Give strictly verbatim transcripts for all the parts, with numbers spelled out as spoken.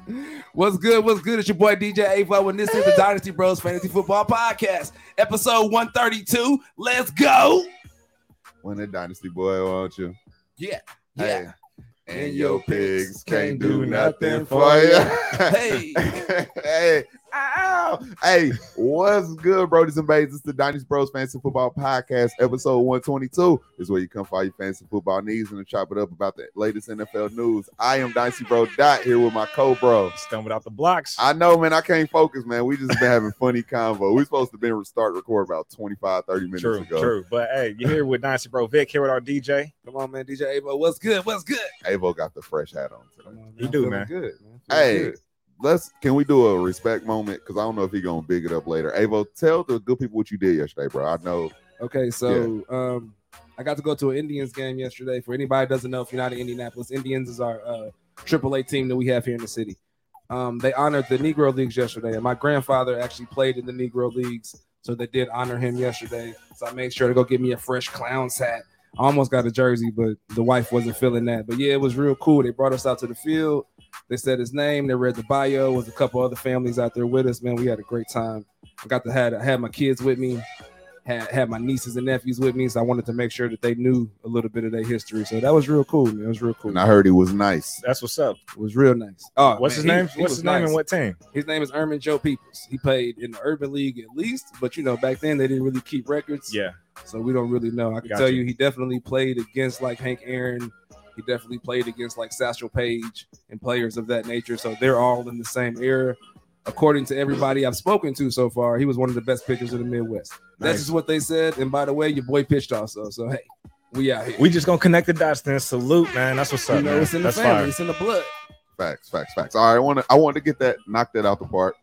What's good? What's good? It's your boy D J Avo, and this is the Dynasty Bros Fantasy Football Podcast, episode one thirty-two. Let's go. When the Dynasty boy, won't you? Yeah, yeah. Hey, and your pigs can't do nothing for you. Hey, hey, ow. Hey, what's good, Brodies and Bays? It's the Dynasty Bros Fantasy Football Podcast, episode one twenty-two. This is where you come for all your fantasy football needs and to chop it up about the latest N F L news. I am Dynasty Bro Dot here with my co-bro. Stumbled out the blocks. I know, man. I can't focus, man. We just been having funny convo. We supposed to been start record about twenty-five, thirty minutes true, ago. True, But hey, you're here with Dynasty Bro Vic, here with our D J. come on, man. D J Avo, what's good? What's good? Avo got the fresh hat on today. Come on, man. He I'm do, feeling man. Good, man. Feeling Hey, good. let's can we do a respect moment? Because I don't know if he's gonna big it up later. Avo, tell the good people what you did yesterday, bro. I know. Okay, so um, I got to go to an Indians game yesterday. For anybody that doesn't know, if you're not in Indianapolis, Indians is our uh, triple A team that we have here in the city. Um, they honored the Negro Leagues yesterday, and my grandfather actually played in the Negro Leagues, so they did honor him yesterday. So I made sure to go get me a fresh Clowns hat. I almost got a jersey, but the wife wasn't feeling that. But yeah, it was real cool. They brought us out to the field. They said his name. They read the bio. Was a couple other families out there with us. Man, we had a great time. I got to have I had my kids with me. Had had my nieces and nephews with me, so I wanted to make sure that they knew a little bit of their history. So that was real cool, man. It was real cool. And I heard he was nice. That's what's up. It was real nice. Oh, What's man, his he- name? he What's was his name nice. and what team? His name is Ermin Joe Peoples. He played in the Urban League at least, but you know, back then they didn't really keep records. Yeah. So we don't really know. I can Got tell you. you he definitely played against like Hank Aaron. He definitely played against like Satchel Paige and players of that nature. So they're all in the same era. According to everybody I've spoken to so far, he was one of the best pitchers in the Midwest. That's Nice. just what they said. And by the way, your boy pitched also. So hey, we out here. We just gonna connect the dots then. Salute, man. That's what's up, you know, man. it's in the That's family. fire. It's in the blood. Facts, facts, facts. All right, I want to I want to get that knock that out the park.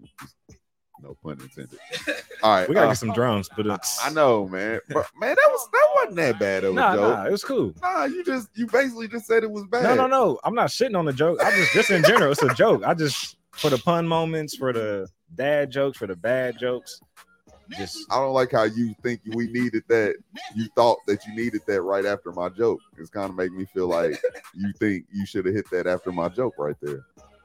No pun intended. All right, We gotta uh, get some drums, but it's I know, man. But man, that was that wasn't that bad of a Nah, joke. nah, it was cool. Nah, you just you basically just said it was bad. No, no, no. I'm not shitting on the joke. I just just in general, it's a joke. I just for the pun moments, for the dad jokes, for the bad jokes. Just I don't like how you think we needed that. You thought that you needed that right after my joke. It's kind of making me feel like you think you should have hit that after my joke right there.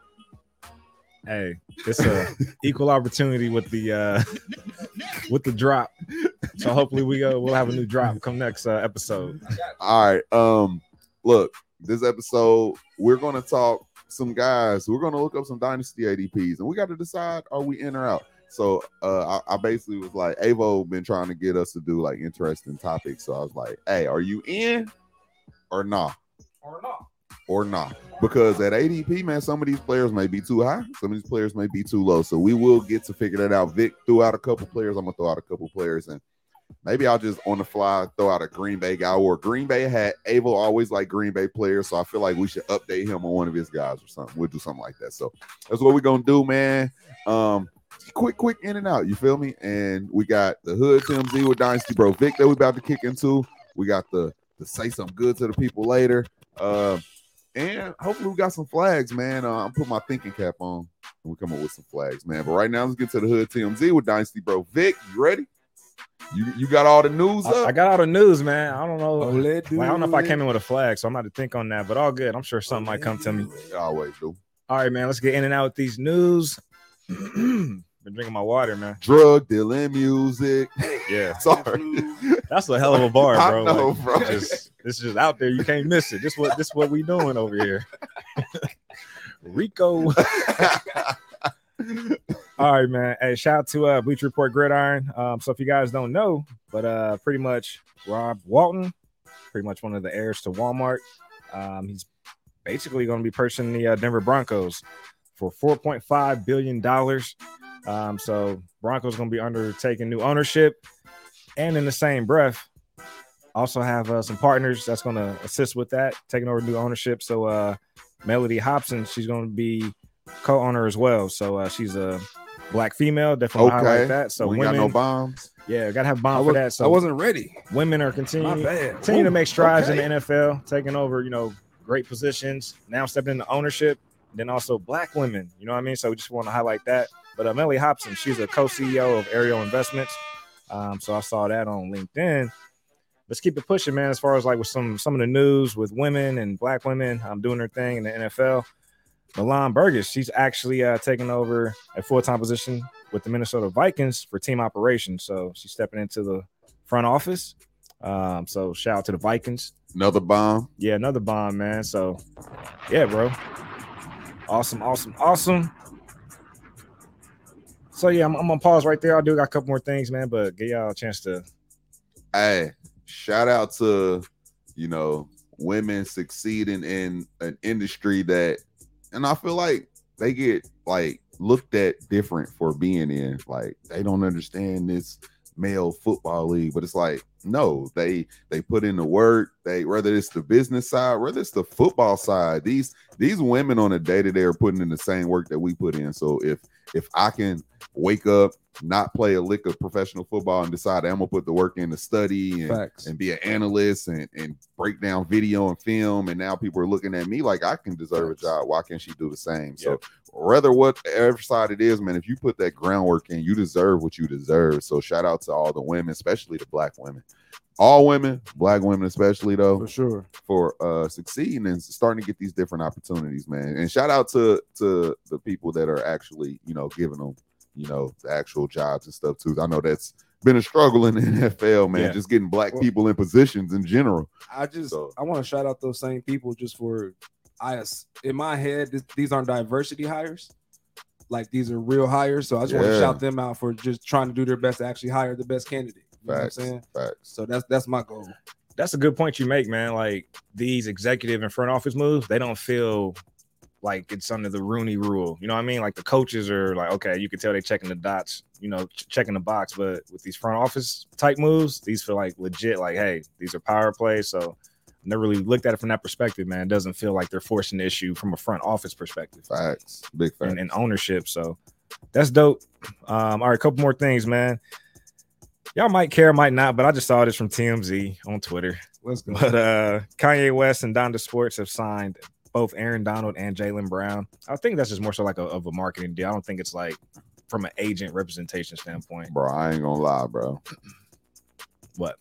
hey, it's a equal opportunity with the uh with the drop. So hopefully we go we'll have a new drop come next uh, episode. All right. Um, look, this episode we're gonna talk some guys. We're gonna look up some dynasty A D Ps, and we got to decide: are we in or out? So, uh, I, I basically was like, Avo been trying to get us to do like interesting topics. So I was like, hey, are you in or not? Or not. Or not? Because at A D P, man, some of these players may be too high, some of these players may be too low. So we will get to figure that out. Vic threw out a couple players. I'm gonna throw out a couple players, and maybe I'll just on the fly throw out a Green Bay guy or a Green Bay hat. Avo always like Green Bay players, so I feel like we should update him on one of his guys or something. We'll do something like that. So that's what we're gonna do, man. Um, quick, quick in and out. You feel me? And we got the Hood T M Z with Dynasty Bro Vic that we about to kick into. We got the the say something good to the people later. Uh, and hopefully we got some flags, man. Uh, I'm putting my thinking cap on and we come up with some flags, man. But right now, let's get to the Hood T M Z with Dynasty Bro Vic. You ready? You you got all the news up? I, I got all the news, man. I don't know. Oh, let Like, I don't know if I do came in with a flag, so I'm about to think on that. But all good. I'm sure something might come to me. I always do. All right, man. Let's get in and out with these news. Been drinking my water, man. Drug dealing music. Yeah, Sorry. that's a hell of a bar, I bro. know, Like, bro. Just, this is just out there. You can't miss it. This what this what we doing over here. Rico. All right, man. Hey, shout out to uh, Bleach Report Gridiron. Um, so if you guys don't know, but uh, pretty much Rob Walton, pretty much one of the heirs to Walmart. Um, he's basically going to be purchasing the uh, Denver Broncos for four point five billion dollars. Um, so Broncos going to be undertaking new ownership, and in the same breath, also have uh, some partners that's going to assist with that, taking over new ownership. So uh, Melody Hobson, she's going to be co-owner as well. So uh, she's a black female, definitely Okay. highlight that. So we women, got no bombs. yeah, gotta have a I, bomb was, for that. So I wasn't ready. women are My continuing bad. continue to Ooh, make strides in okay. the N F L, taking over, you know, great positions. Now stepping into ownership, then also black women. You know what I mean? So we just want to highlight that. But uh, Melly Hobson, she's a co-C E O of Ariel Investments. Um, so I saw that on LinkedIn. Let's keep it pushing, man. As far as like with some some of the news with women and black women um, doing their thing in the N F L. Milan Burgess, she's actually uh, taking over a full-time position with the Minnesota Vikings for team operations. So she's stepping into the front office. Um, so shout out to the Vikings. Another bomb. Yeah, another bomb, man. So yeah, bro. Awesome, awesome, awesome. So yeah, I'm, I'm gonna pause right there. I do got a couple more things, man, but give y'all a chance to. Hey, shout out to, you know, women succeeding in an industry that, and I feel like they get like looked at different for being in. Like they don't understand this male football league, but it's like, no, they they put in the work. They, whether it's the business side, whether it's the football side, these these women on a day-to-day are putting in the same work that we put in. So if if I can wake up, not play a lick of professional football and decide I'm gonna put the work in to study and, and be an analyst and, and break down video and film, and now people are looking at me like I can deserve a job. Why can't she do the same? Yep. So whether whatever side it is, man, if you put that groundwork in, you deserve what you deserve. So shout out to all the women, especially the black women. All women, black women especially, though, for sure, for uh succeeding and starting to get these different opportunities, man. And shout out to to the people that are actually, you know, giving them, you know, the actual jobs and stuff too. I know that's been a struggle in the N F L, man, yeah. just getting black well, people in positions in general. I just so. I want to shout out those same people just for I in my head, this, these aren't diversity hires. Like these are real hires. So I just yeah. want to shout them out for just trying to do their best to actually hire the best candidate. You Facts, know what I'm saying? Facts. So that's that's my goal. That's a good point you make, man. Like these executive and front office moves, they don't feel like it's under the Rooney rule. You know what I mean? Like the coaches are like, okay, you can tell they're checking the dots, you know, ch- checking the box. But with these front office type moves, these feel like legit, like, hey, these are power plays. So I never really looked at it from that perspective, man. It doesn't feel like they're forcing the issue from a front office perspective. Facts. Big facts. And, and ownership. So that's dope. Um, all right, a couple more things, man. Y'all might care, might not, but I just saw this from T M Z on Twitter. Let's go. But uh, Kanye West and Donda Sports have signed both Aaron Donald and Jaylen Brown. I think that's just more so like a, of a marketing deal. I don't think it's like from an agent representation standpoint. Bro, I ain't gonna lie, bro. What?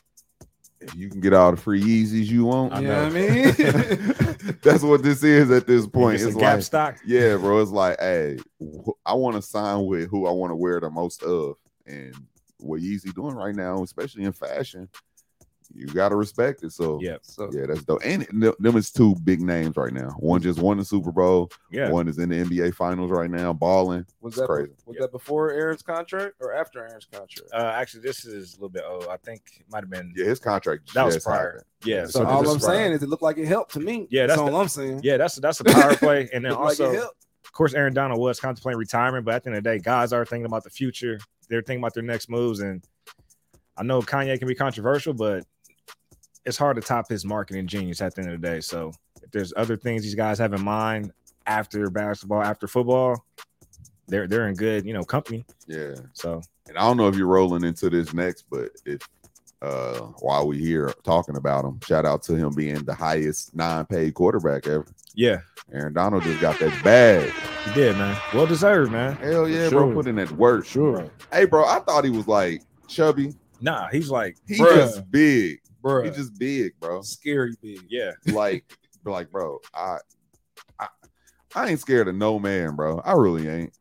If you can get all the free Yeezys you want, I you know what I mean? That's what this is at this point. It's, it's a like, gap stock. Yeah, bro. It's like, hey, I want to sign with who I want to wear the most of. And what Yeezy doing right now, especially in fashion, you gotta respect it. So yeah, so yeah, that's dope. And them is two big names right now. One just won the Super Bowl. Yeah, one is in the N B A Finals right now, balling. Was it's that crazy? Was yep. that before Aaron's contract or after Aaron's contract? Uh, actually, this is a little bit old. I think it might have been. Yeah, his contract that was prior. Happened. Yeah. So, so all I'm prior. saying is it looked like it helped to me. Yeah, that's, that's the, all I'm saying. Yeah, that's that's a power play. And then also, like of course, Aaron Donald was contemplating retirement, but at the end of the day, guys are thinking about the future. They're thinking about their next moves, and I know Kanye can be controversial, but it's hard to top his marketing genius at the end of the day. So if there's other things these guys have in mind after basketball, after football, they're they're in good, you know, company. Yeah. So, and I don't know if you're rolling into this next, but if uh while we here talking about him, shout out to him being the highest non-paid quarterback ever. Yeah. Aaron Donald just got that bag. He did, man. Well deserved, man. Hell yeah, sure. bro. Put in that work. Sure. Hey, bro, I thought he was like chubby. Nah, he's like he's just big. Bro, he's just big, bro. Scary big. Yeah. Like, like, bro, I, I, I ain't scared of no man, bro. I really ain't.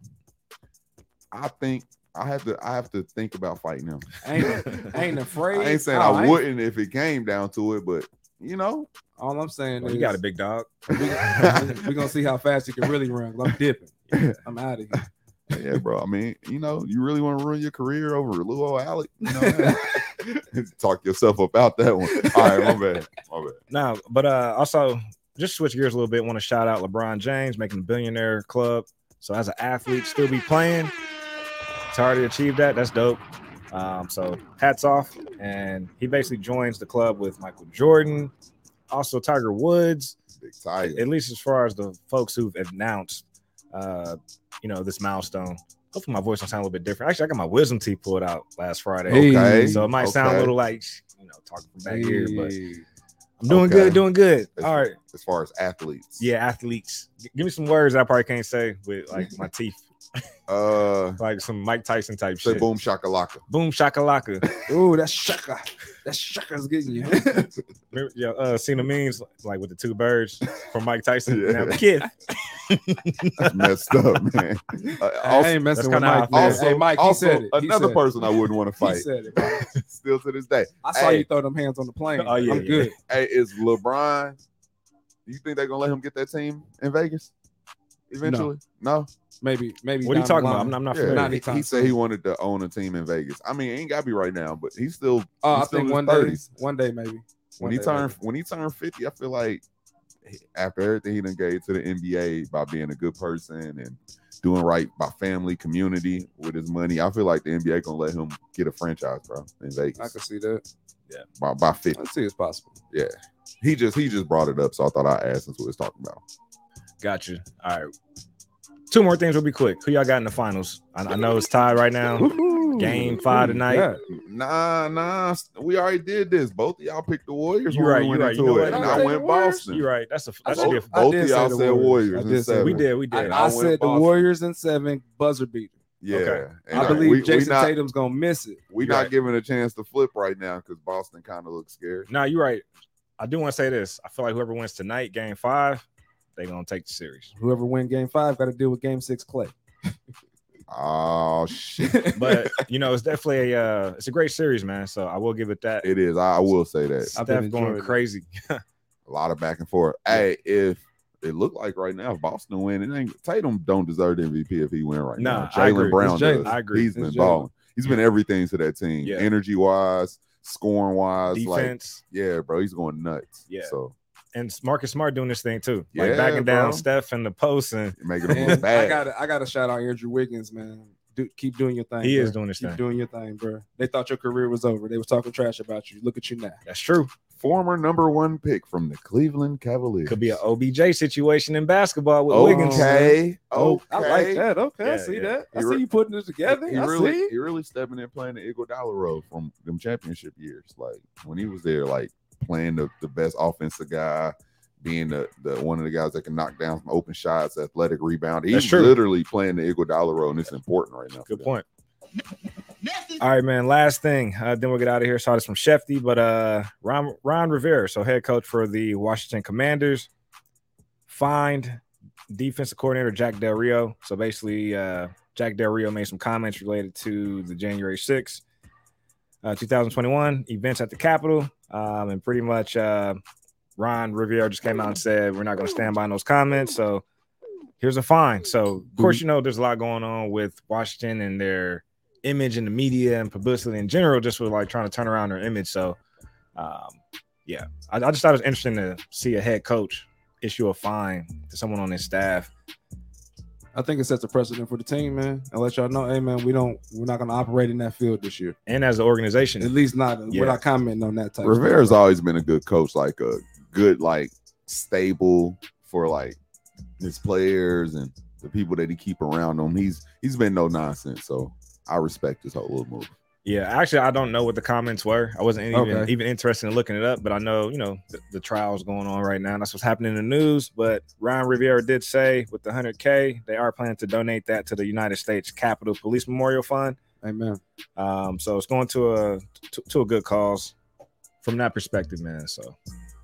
I think I have to. I have to think about fighting him. Ain't, ain't afraid. I ain't saying oh, I I wouldn't if it came down to it, but you know, all I'm saying well, is you got a big dog. We're we gonna see how fast you can really run. I'm dipping. I'm out of here. Yeah, bro. I mean, you know, you really want to ruin your career over Lil old Alec? You know, talk yourself about that one. All right, my bad. My bad. Now, but uh, also just switch gears a little bit. Want to shout out LeBron James making the billionaire club. So as an athlete, still be playing. It's hard to achieve that. That's dope. Um, so hats off. And he basically joins the club with Michael Jordan, also Tiger Woods. Big Tiger. At least as far as the folks who've announced. Uh, you know, this milestone. Hopefully my voice will sound a little bit different. Actually, I got my wisdom teeth pulled out last Friday. Okay. So it might okay. sound a little like, you know, talking from back hey. here, but I'm doing okay. good, doing good. As, all right. As far as athletes. Yeah, athletes. G- give me some words I probably can't say with like my teeth. Uh like some Mike Tyson type say shit. Boom shakalaka. Boom shakalaka. Ooh, that's shaka. That sucker's getting you. Remember, yeah, uh, seen the memes like with the two birds from Mike Tyson. Yeah. Now, kid. That's messed up, man. Uh, I also, ain't messing that's with kinda how I Mike. feel. Man. also, Hey, Mike, he also said it. He another said person I wouldn't want to It. fight. He said it. Bro. Still to this day. I saw Hey. you throw them hands on the plane. Oh, yeah, I'm yeah. good. Hey, is LeBron? Do you think they're gonna let him get that team in Vegas eventually? No. Maybe, maybe. What are you down talking the about? line. I'm, I'm not Yeah, familiar. Not he, anytime he said soon. he wanted to own a team in Vegas. I mean, it ain't gotta be right now, but he's still. Oh, he's I still think in one his day. thirties. One day, maybe. When One he day, turned maybe. when he turned fifty, I feel like after everything he done gave to the N B A by being a good person and doing right by family, community with his money, I feel like the N B A gonna let him get a franchise, bro, in Vegas. I can see that. by, by fifty. Let's see, it's possible. Yeah, he just he just brought it up, so I thought I'd ask. That's what he's talking about. Gotcha. All right. Two more things will be quick. Who y'all got in the finals? I, I know it's tied right now. Woo-hoo. Game five Who you tonight. got? Nah, nah, we already did this. Both of y'all picked the Warriors. You when right, we you went right. into You know it, what? and You I right. went Warriors? Boston. You're right. That's a that should Both, be a, I both did of say y'all the said Warriors. Warriors I in did say seven. we did. We did. I, I I went said the Boston. Warriors in seven, buzzer beater. Yeah, Okay. and I believe we, we Jason not, Tatum's gonna miss it. We You're not right. giving a chance to flip right now because Boston kind of looks scared. No, you're right. I do want to say this. I feel like whoever wins tonight, game five, they're gonna take the series. Whoever win game five got to deal with game six Clay. Oh shit, But you know, it's definitely a uh, it's a great series, man. So I will give it that. it is. I, I will say that. I've been Steph going enjoying it. crazy. A lot of back and forth. Hey, if it looked like right now, if Boston win, it ain't Tatum don't deserve the M V P if he win right Nah, now. I agree. Jalen Brown It's Jalen. does. I agree. He's It's been Jalen. balling. He's been everything to that team, Yeah. energy wise, scoring wise. Like, Defense. yeah, bro, he's going nuts. Yeah. So And Marcus Smart doing this thing too. Yeah, Like backing down bro. Steph in the post, and making him look And I bad. got I got to shout out Andrew Wiggins, man. Do, keep doing your thing. he bro. is doing this Keep thing. doing your thing, bro. They thought your career was over. They was talking trash about you. Look at you now. That's true. Former number one pick from the Cleveland Cavaliers. Could be an O B J situation in basketball with Wiggins. Okay. Oh, Okay. I like that. Okay, I Yeah, see yeah. that. I He see re- you putting it together. He I really, see. he really stepping in playing the Iguodala role from them championship years. Like when he was there, like playing the, the best offensive guy, being the, the one of the guys that can knock down some open shots, athletic rebound. He's That's true. literally playing the Iguodala role, and it's important right now. for Good them. point. All right, man. Last thing, uh, then we'll get out of here. Saw this from Shefty, but uh, Ron, Ron Rivera, so head coach for the Washington Commanders, fined defensive coordinator Jack Del Rio. So basically, uh, Jack Del Rio made some comments related to the January sixth, uh, twenty twenty-one events at the Capitol, um, and pretty much uh, Ron Rivera just came out and said we're not going to stand by those comments. So here's a fine. So of course, you know, there's a lot going on with Washington and their image in the media and publicity in general, just with like trying to turn around their image. So, um, yeah, I, I just thought it was interesting to see a head coach issue a fine to someone on his staff. I think it sets a precedent for the team, man. And let y'all know, hey, man, we don't, we're not going to operate in that field this year. And as an organization, At least not. Yeah. We're not commenting on that type. Rivera's of stuff. always been a good coach, like a good, like stable for like his players and the people that he keep around him. He's he's been no nonsense, so I respect his whole little move. yeah, actually, I don't know what the comments were. I wasn't even Okay. even interested in looking it up, but I know, you know, the, the trial's going on right now. And that's what's happening in the news. But Ron Rivera did say with the one hundred K, they are planning to donate that to the United States Capitol Police Memorial Fund. Amen. Um, so it's going to a to, to a good cause from that perspective, man. So,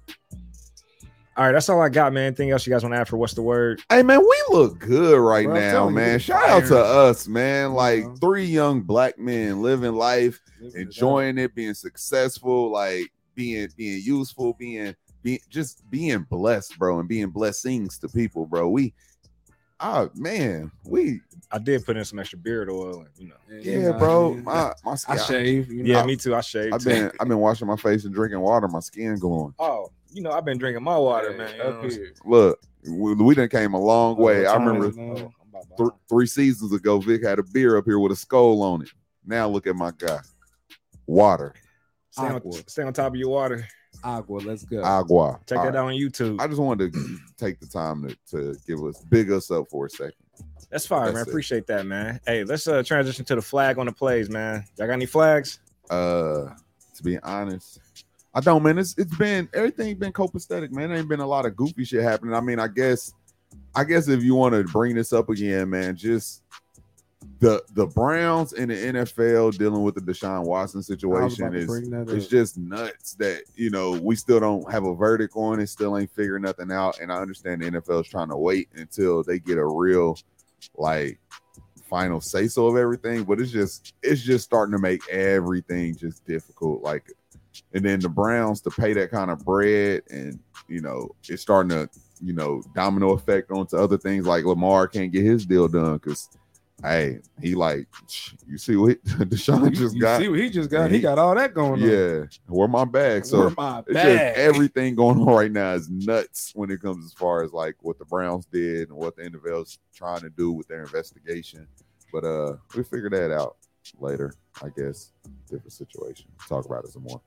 all right, that's all I got, man. Anything else you guys want to add for what's the word? Hey man, we look good right Bro, I'm now, telling you, man. we Shout out to firing. us, man. Like know? three young black men living life, enjoying it, being successful, like being being useful, being being just being blessed, bro, and being blessings to people, bro. We, oh man, we I did put in some extra beard oil, and you know. yeah, bro. My my I skin, shave. You know? Yeah, me too. I shaved. I've been I've been washing my face and drinking water. My skin glowing. Oh, you know, I've been drinking my water, Hey, man. You know up what I'm saying? here. Look, we, we done came a long way. I time remember is now. Oh, I'm about to- th- three seasons ago, Vic had a beer up here with a skull on it. Now look at my guy, water, Stay on, Aqua. stay on top of your water. Agua, let's go. agua. Check All that right. out on YouTube. I just wanted to take the time to, to give us big us up for a second. That's fine, That's man. it. Appreciate that, man. Hey, let's uh transition to the flag on the plays, man. Y'all got any flags? Uh, to be honest, I don't, man. It's it's been everything been copacetic, man. There ain't been a lot of goofy shit happening. I mean, I guess, I guess if you want to bring this up again, man, just the the Browns and the N F L dealing with the Deshaun Watson situation is it's just nuts that, you know, we still don't have a verdict on it, still ain't figuring nothing out. And I understand the N F L is trying to wait until they get a real like final say so of everything, but it's just it's just starting to make everything just difficult. Like, and then the Browns to pay that kind of bread, and you know, it's starting to, you know, domino effect onto other things. Like Lamar can't get his deal done because hey, he like, you see what he, Deshaun just you got. See what he just got. He, he got all that going on. Yeah, where my bag. So where my it's bag. Just everything going on right now is nuts when it comes as far as like what the Browns did and what the N F L's trying to do with their investigation. But uh, we figure that out later, I guess. Different situation. Talk about it some more.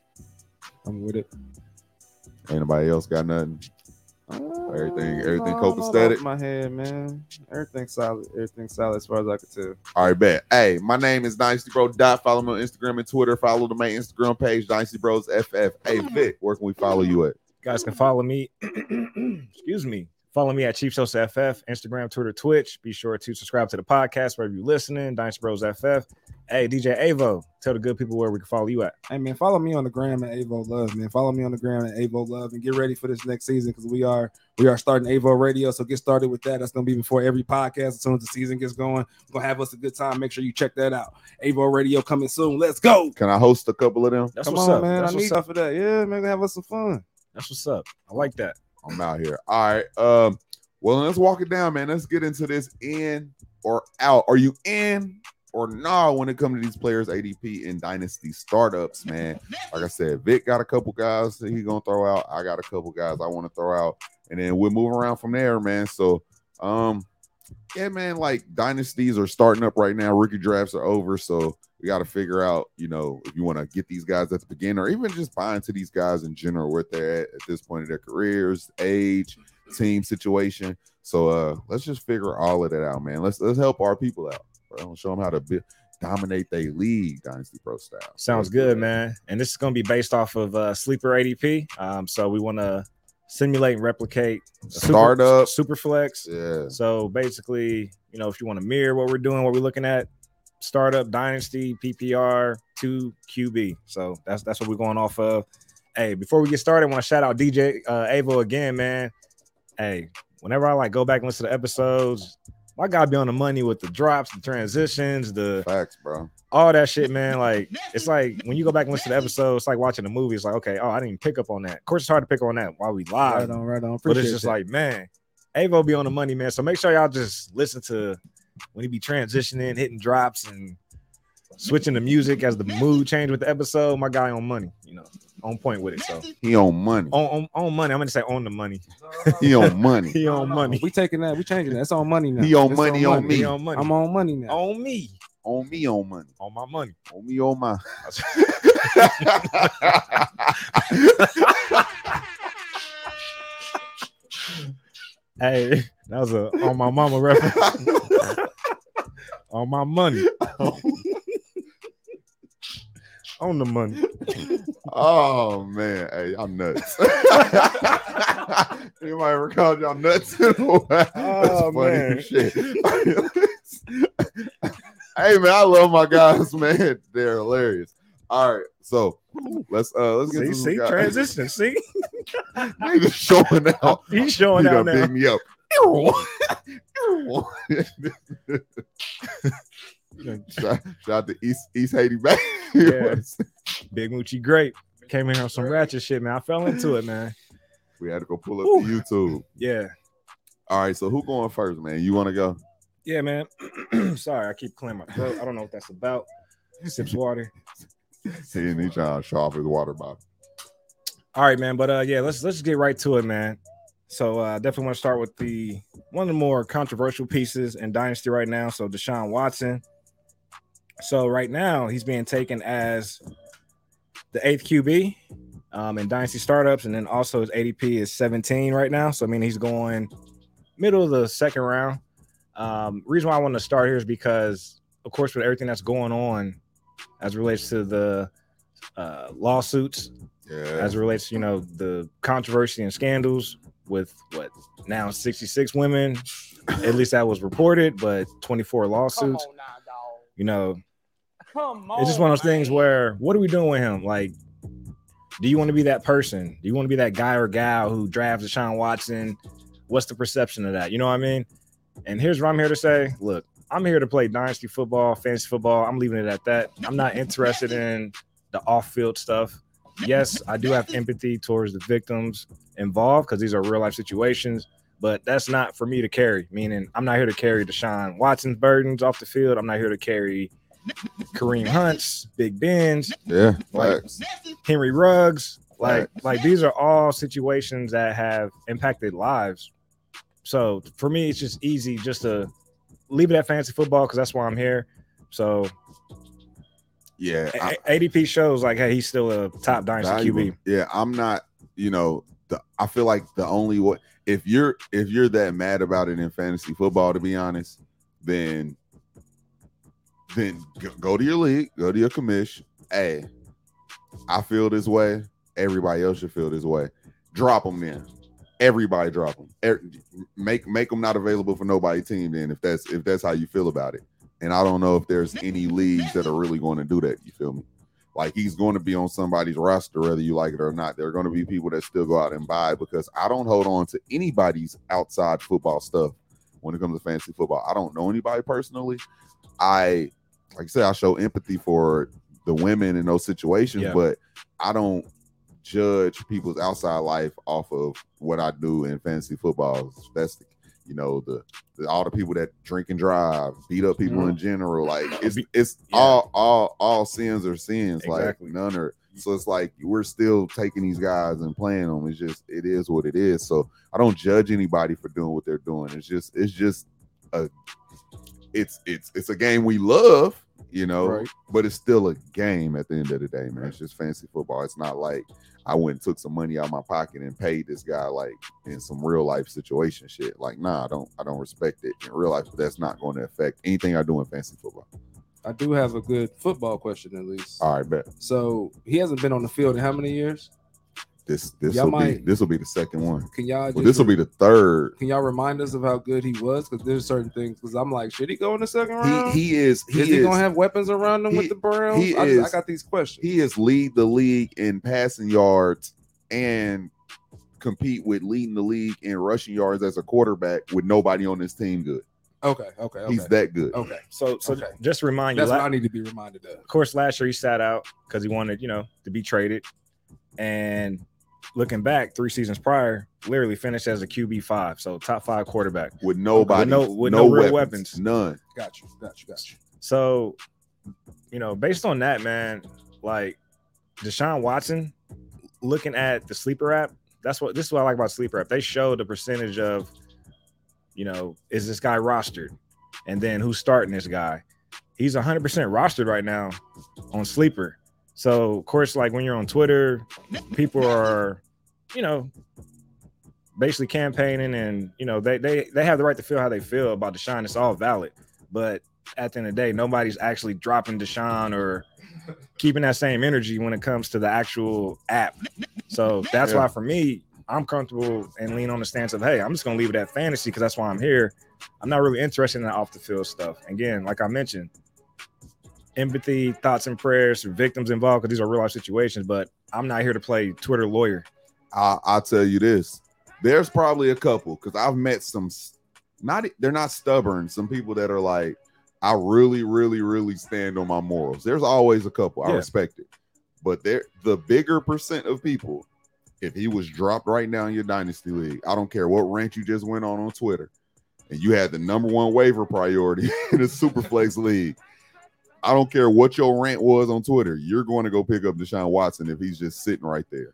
I'm with it. Anybody else got nothing? Uh, everything, everything no, copacetic. My head, man. Everything's solid. Everything's solid as far as I can tell. All right, bet. Hey, my name is Dynasty Bro. Dot. Follow me on Instagram and Twitter. Follow the main Instagram page, Dynasty Bros F F. Hey, Vic, where can we follow you at? You guys can follow me. Excuse me. Follow me at Chief Sosa F F, Instagram, Twitter, Twitch. Be sure to subscribe to the podcast wherever you're listening. Dynasty Bros F F. Hey, D J Avo, tell the good people where we can follow you at. Hey, man, follow me on the gram at Avo Love, man. Follow me on the gram at Avo Love and get ready for this next season because we are we are starting Avo Radio. So get started with that. That's going to be before every podcast. As soon as the season gets going, we're going to have us a good time. Make sure you check that out. Avo Radio coming soon. Let's go. Can I host a couple of them? That's Come what's on, up, man. That's I need stuff for that. Yeah, man, have us some fun. That's what's up. I like that. I'm out here. All right. Um, well, let's walk it down, man. Let's get into this in or out. Are you in or no when it comes to these players, A D P and dynasty startups, man? Like I said, Vic got a couple guys that he's gonna throw out. I got a couple guys I want to throw out, and then we'll move around from there, man. So, um, yeah, man, like dynasties are starting up right now. Rookie drafts are over, so we got to figure out, you know, if you want to get these guys at the beginning or even just buy into these guys in general, where they're at at this point in their careers, age, team situation. So uh, let's just figure all of that out, man. Let's let's help our people out. Bro. Show them how to be, dominate their league, Dynasty Pro style. Sounds good, man. And this is going to be based off of uh, Sleeper A D P. Um, so we want to simulate and replicate startup, super, super flex. Yeah. So basically, you know, if you want to mirror what we're doing, what we're looking at, startup, dynasty, P P R, two Q B. So that's that's what we're going off of. Hey, before we get started, I want to shout out D J uh, Avo again, man. Hey, whenever I like go back and listen to episodes, my guy be on the money with the drops, the transitions, the facts, bro. All that shit, man. Like, it's like when you go back and listen to the episode, it's like watching a movie. It's like, okay, oh, I didn't even pick up on that. Of course, it's hard to pick on that while we live. Right on, right on. Appreciate but it's just that. like, man, Avo be on the money, man. So make sure y'all just listen to when he be transitioning, hitting drops, and switching the music as the mood change with the episode. My guy on money, you know, on point with it. So he on money. On on, on money. I'm gonna say on the money. He on money. He on money. We taking that. We changing that. It's on money now. He on it's money on, on me. He on money. I'm on money now. On me. On me on money. On my money. On me on my. Hey, that was a on my mama reference. On my money. On the money. Oh man, hey, I'm nuts. Anybody ever called y'all nuts? That's oh, funny man. shit. Hey man, I love my guys, man. They're hilarious. All right, so let's uh let's get see, to see guys. transition. See, he's showing out. He's showing he out done now. Big me up. shout, shout out to East East Haiti back. Yeah. Big Moochie Grape came in here on some ratchet shit, man. I fell into it, man. We had to go pull up Ooh. the YouTube. Yeah. All right, so who going first, man? You want to go? Yeah, man. Sorry, I keep clearing my throat. I don't know what that's about. Sips water. He and he trying to show off his water bottle. All right, man. But uh, yeah, let's let's get right to it, man. So I uh, definitely want to start with the one of the more controversial pieces in Dynasty right now. So Deshaun Watson. So right now he's being taken as the eighth Q B um, in Dynasty startups, and then also his A D P is seventeen right now. So I mean he's going middle of the second round. Um, reason why I want to start here is because, of course, with everything that's going on as it relates to the uh, lawsuits, yeah, as it relates to, you know, the controversy and scandals with what now sixty-six women at least that was reported, but twenty-four lawsuits. Come on now, dog. You know, Come on. it's just one of those man. things where, what are we doing with him? Like, do you want to be that person? Do you want to be that guy or gal who drafts Deshaun Watson? What's the perception of that? You know what I mean? And here's what I'm here to say. Look, I'm here to play dynasty football, fantasy football. I'm leaving it at that. I'm not interested in the off-field stuff. Yes, I do have empathy towards the victims involved because these are real-life situations, but that's not for me to carry, meaning I'm not here to carry Deshaun Watson's burdens off the field. I'm not here to carry Kareem Hunt's, Big Ben's, Yeah, like facts. Henry Ruggs. Like, Facts. like these are all situations that have impacted lives. So for me, it's just easy just to leave it at fantasy football because that's why I'm here. So Yeah, A- I- A- A D P shows like, hey, he's still a top dynasty Q B. valuable. Yeah, I'm not. You know, the, I feel like the only way if you're if you're that mad about it in fantasy football, to be honest, then then go, go to your league, go to your commish. Hey, I feel this way. Everybody else should feel this way. Drop them then. Everybody drop them. Er, make make them not available for nobody team. Then if that's if that's how you feel about it. And I don't know if there's any leagues that are really going to do that. You feel me? Like he's going to be on somebody's roster, whether you like it or not. There are going to be people that still go out and buy because I don't hold on to anybody's outside football stuff when it comes to fantasy football. I don't know anybody personally. I, like I said, I show empathy for the women in those situations, Yeah. but I don't judge people's outside life off of what I do in fantasy football. That's the, you know, the, the all the people that drink and drive, beat up people Mhm. in general. Like it's it's Yeah. all all all sins are sins. Exactly. Like none are. So it's like we're still taking these guys and playing them. It's just it is what it is. So I don't judge anybody for doing what they're doing. It's just it's just a it's it's it's a game we love, you know, Right. but it's still a game at the end of the day, man. It's just fantasy football. It's not like I went and took some money out of my pocket and paid this guy like in some real life situation shit. Like, nah, I don't I don't respect it in real life, but that's not going to affect anything I do in fantasy football. I do have a good football question at least. All right, bet. So he hasn't been on the field in how many years? This this Y'all will be might- this will be the second one. Can y'all Well, just this will be the third. can y'all remind us of how good he was? Because there's certain things. Because I'm like, should he go in the second round? He he is he is he is gonna have weapons around him he- with the Browns? he I, just, I is- got these questions. he is lead the league in passing yards and compete with leading the league in rushing yards as a quarterback with nobody on this team good. okay, okay, okay. He's that good. okay. So, so Okay. just to remind That's you, what la- I need to be reminded of. of course, last year he sat out because he wanted, you know, to be traded. And looking back, three seasons prior, literally finished as a Q B five, so top five quarterback. With nobody, no- with no real weapons. None. Got you, got you, got you. So, you know, based on that, man, like Deshaun Watson, looking at the sleeper app, that's what this is what I like about sleeper app. They show the percentage of, you know, is this guy rostered, and then who's starting this guy. He's one hundred percent rostered right now on sleeper. So, of course, like when you're on Twitter, people are, you know, basically campaigning, and you know they they they have the right to feel how they feel about Deshaun. It's all valid, but at the end of the day, nobody's actually dropping Deshaun or keeping that same energy when it comes to the actual app. So that's Yeah. why for me, I'm comfortable and lean on the stance of, hey, I'm just gonna leave it at fantasy because that's why I'm here. I'm not really interested in the off the field stuff. Again, like I mentioned, empathy, thoughts and prayers for victims involved because these are real life situations, but I'm not here to play Twitter lawyer. I, I'll tell you this. There's probably a couple because I've met some s- not they're not stubborn. Some people that are like, I really, really, really stand on my morals. There's always a couple. I Yeah. respect it. But there the bigger percent of people, if he was dropped right now in your dynasty league, I don't care what rant you just went on on Twitter, and you had the number one waiver priority in the Superflex league. I don't care what your rant was on Twitter. You're going to go pick up Deshaun Watson if he's just sitting right there.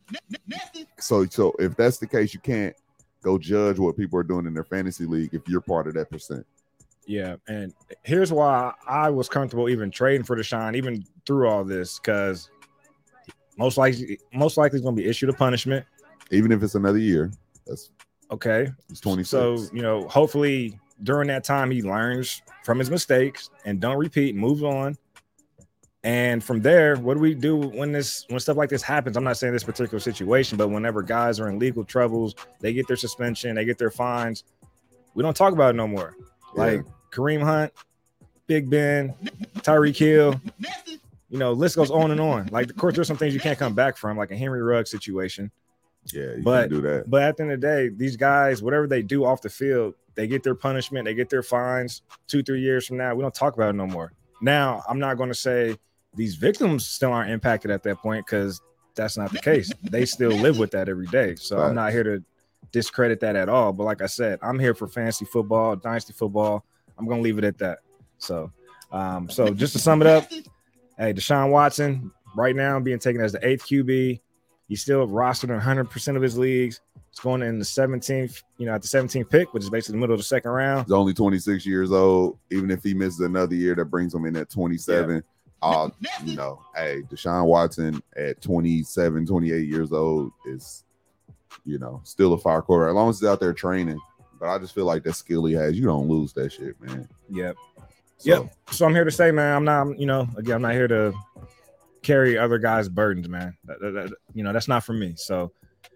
So, so if that's the case, you can't go judge what people are doing in their fantasy league if you're part of that percent. Yeah, and here's why I was comfortable even trading for Deshaun, even through all this, because most likely, most likely, is going to be issued a punishment. Even if it's another year, that's Okay, it's twenty-six. so you know, hopefully during that time he learns from his mistakes and don't repeat, moves on. And from there, what do we do when this when stuff like this happens? I'm not saying this particular situation, but whenever guys are in legal troubles, they get their suspension, they get their fines. we don't talk about it no more. Like Yeah. Kareem Hunt, Big Ben, Tyreek Hill, you know, list goes on and on. Like, of course, there's some things you can't come back from, like a Henry Ruggs situation. Yeah, you But- can do that. But at the end of the day, these guys, whatever they do off the field, they get their punishment, they get their fines. Two, three years from now, we don't talk about it no more. Now, I'm not going to say these victims still aren't impacted at that point, because that's not the case. They still live with that every day. So Right. I'm not here to discredit that at all. But like I said, I'm here for fantasy football, dynasty football. I'm going to leave it at that. So, um, so just to sum it up, hey, Deshaun Watson right now being taken as the eighth Q B. He's still rostered in one hundred percent of his leagues. He's going in the seventeenth, you know, at the seventeenth pick, which is basically the middle of the second round. He's only twenty-six years old. Even if he misses another year, that brings him in at twenty-seven. Uh, you know, hey, Deshaun Watson at twenty-seven, twenty-eight years old is, you know, still a fire quarterback. As long as he's out there training. But I just feel like that skill he has, you don't lose that shit, man. Yep. So, Yep. So I'm here to say, man, I'm not, you know, again, I'm not here to carry other guys' burdens, man. That, that, that, you know, that's not for me. So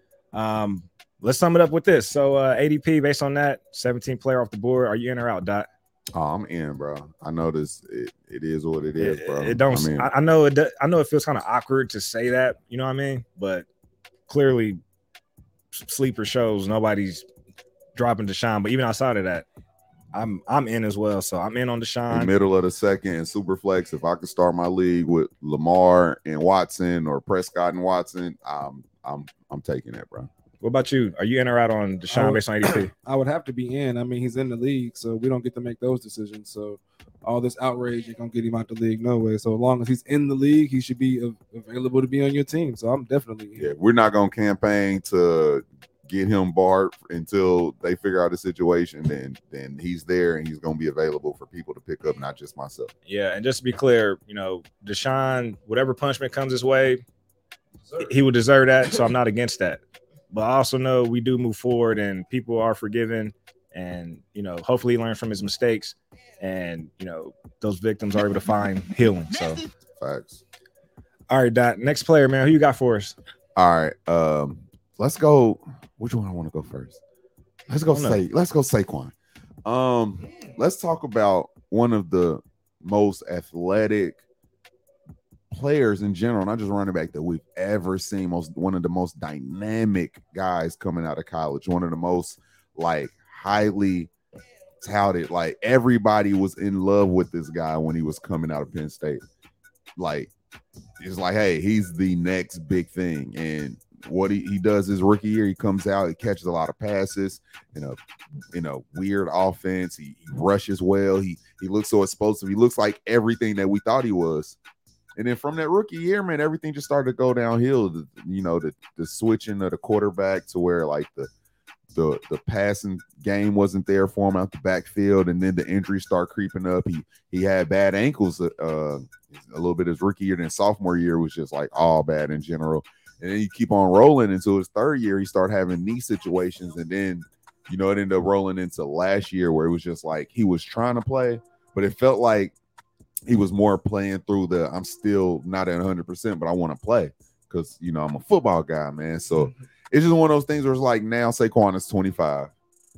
um, let's sum it up with this. So uh, A D P, based on that, seventeen player off the board. Are you in or out, Dot? Oh, I'm in, bro. I know this. It, it is what it is, It, bro. it don't. I mean, I, I know it. do- I know it feels kind of awkward to say that. You know what I mean? But clearly, sleeper shows nobody's dropping Deshaun. But even outside of that, I'm I'm in as well. So I'm in on in Deshaun. middle of the second and super flex, if I could start my league with Lamar and Watson or Prescott and Watson, I'm I'm I'm taking that, bro. What about you? Are you in or out on Deshaun would- based on A D P? I would have to be in. I mean, he's in the league, so we don't get to make those decisions. So all this outrage ain't gonna get him out the league no way. So as long as he's in the league, he should be av- available to be on your team. So I'm definitely in. Yeah, we're not gonna campaign to get him barred until they figure out the situation. Then then he's there and he's gonna be available for people to pick up, not just myself. Yeah, and just to be clear, you know, Deshaun, whatever punishment comes his way, he would deserve that. So I'm not against that. But I also know we do move forward and people are forgiven, and you know, hopefully he learns from his mistakes, and you know, those victims are able to find healing. So Facts. all right, Dot. Next player, man. Who you got for us? All right. Um, let's go. Which one I want to go first? Let's go I don't know. say let's go Saquon. Um, let's talk about one of the most athletic players in general, not just running back, that we've ever seen. Most one of the most dynamic guys coming out of college, one of the most like highly touted. Like everybody was in love with this guy when he was coming out of Penn State. Like it's like, hey, he's the next big thing. And what he, he does his rookie year, he comes out, he catches a lot of passes in a you know weird offense. He, he rushes well. He he looks so explosive. He looks like everything that we thought he was. And then from that rookie year, man, everything just started to go downhill. The, you know, the the switching of the quarterback to where like the the the passing game wasn't there for him out the backfield, and then the injuries start creeping up. He he had bad ankles uh, a little bit his rookie year. Then sophomore year was just like all bad in general. And then you keep on rolling until his third year, he started having knee situations, and then you know it ended up rolling into last year where it was just like he was trying to play, but it felt like he was more playing through the I'm still not at one hundred percent, but I want to play because, you know, I'm a football guy, man. So it's just one of those things where it's like now Saquon is twenty-five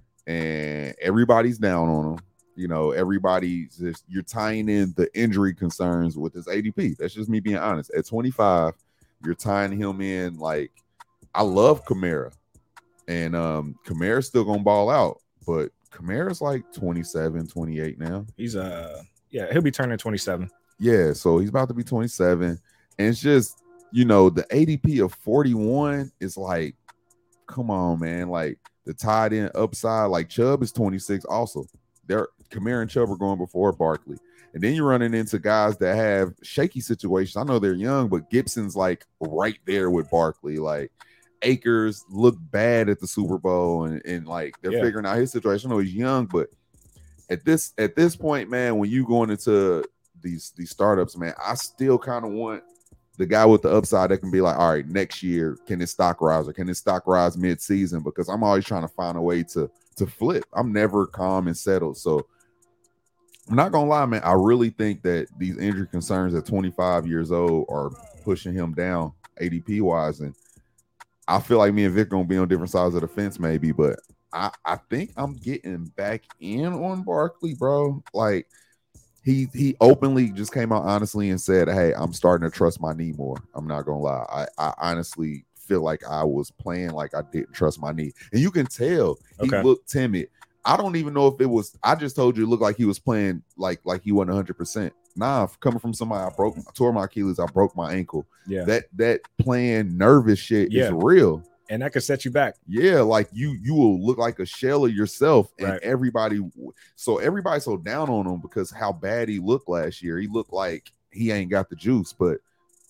and everybody's down on him. You know, everybody's just, you're tying in the injury concerns with his A D P. That's just me being honest. At twenty-five, you're tying him in. Like, I love Kamara, and um, Kamara's still going to ball out, but Kamara's like twenty-seven, twenty-eight now. He's uh yeah, he'll be turning twenty-seven. Yeah, so he's about to be twenty-seven. And it's just, you know, the A D P of forty-one is like, come on, man. Like the tied in upside, like Chubb is twenty-six also. They're Kamara and Chubb are going before Barkley. And then you're running into guys that have shaky situations. I know they're young, but Gibson's like right there with Barkley. Like Akers looked bad at the Super Bowl, and, and like they're Yeah. figuring out his situation. I know he's young, but at this at this point, man, when you going into these these startups, man, I still kind of want the guy with the upside that can be like, all right, next year, can his stock rise or can his stock rise mid-season? Because I'm always trying to find a way to to flip. I'm never calm and settled. So I'm not gonna lie, man. I really think that these injury concerns at twenty-five years old are pushing him down A D P wise, and I feel like me and Vic gonna be on different sides of the fence, maybe, but I, I think I'm getting back in on Barkley, bro. Like he he openly just came out honestly and said, "Hey, I'm starting to trust my knee more." I'm not gonna lie. I, I honestly feel like I was playing like I didn't trust my knee, and you can tell he Okay. looked timid. I don't even know if it was. I just told you it looked like he was playing like like he wasn't one hundred percent. Nah, coming from somebody, I broke, I tore my Achilles, I broke my ankle. Yeah. That that playing nervous shit Yeah. is real. And that could set you back. Yeah, like you you will look like a shell of yourself, and Right. everybody. So everybody's so down on him because how bad he looked last year. He looked like he ain't got the juice, but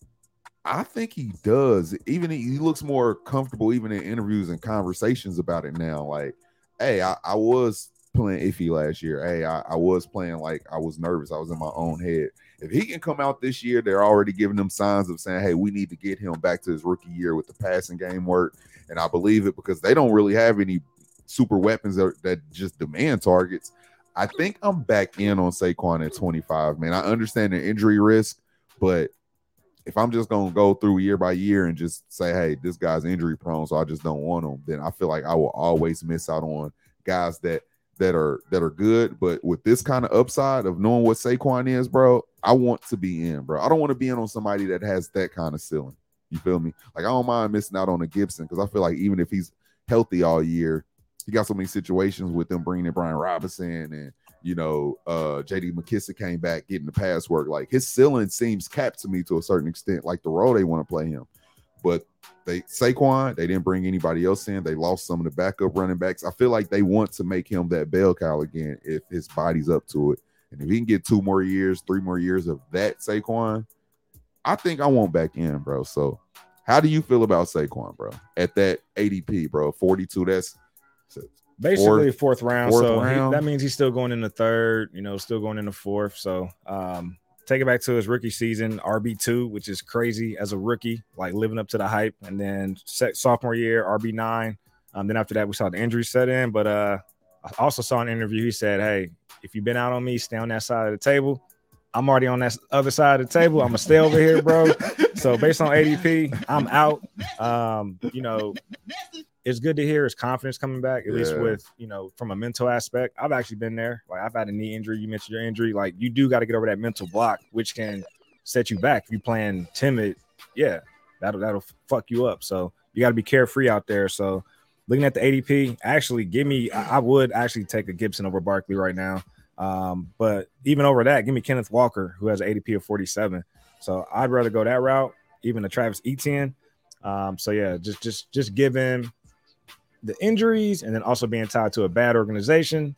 I think he does. Even he, he looks more comfortable, even in interviews and conversations about it now. Like, hey, I, I was playing iffy last year. Hey, I, I was playing like I was nervous. I was in my own head. If he can come out this year, they're already giving him signs of saying, hey, we need to get him back to his rookie year with the passing game work. And I believe it because they don't really have any super weapons that, that just demand targets. I think I'm back in on Saquon at twenty-five, man. I understand the injury risk, but if I'm just going to go through year by year and just say, hey, this guy's injury prone, so I just don't want him, then I feel like I will always miss out on guys that that are that are good. But with this kind of upside of knowing what Saquon is, bro, I want to be in, bro. I don't want to be in on somebody that has that kind of ceiling. You feel me? Like, I don't mind missing out on a Gibson because I feel like even if he's healthy all year, he got so many situations with them bringing in Brian Robinson and, you know, uh, J D McKissick came back getting the pass work. Like, his ceiling seems capped to me to a certain extent, like the role they want to play him. But they Saquon, they didn't bring anybody else in. They lost some of the backup running backs. I feel like they want to make him that bell cow again if his body's up to it. And if he can get two more years, three more years of that Saquon, I think I want back in, bro. So how do you feel about Saquon, bro? At that A D P, bro, forty-two, that's Basically fourth, fourth round. fourth so round. He, that means he's still going in the third, you know, still going in the fourth. So um, take it back to his rookie season, R B two, which is crazy as a rookie, like living up to the hype. And then sophomore year, R B nine. Um, then after that, we saw the injury set in. But uh, I also saw an interview. He said, hey, if you've been out on me, stay on that side of the table. I'm already on that other side of the table. I'm going to stay over here, bro. So based on A D P, I'm out. Um, you know, it's good to hear his confidence coming back, at yeah. least with, you know, from a mental aspect. I've actually been there. Like, I've had a knee injury. You mentioned your injury. Like, you do got to get over that mental block, which can set you back. If you're playing timid, yeah, that'll, that'll fuck you up. So you got to be carefree out there. So looking at the A D P, actually give me, I, I would actually take a Gibson over Barkley right now. Um, but even over that, give me Kenneth Walker, who has an A D P of forty-seven. So I'd rather go that route, even a Travis Etienne. Um, so yeah, just just just give him the injuries and then also being tied to a bad organization.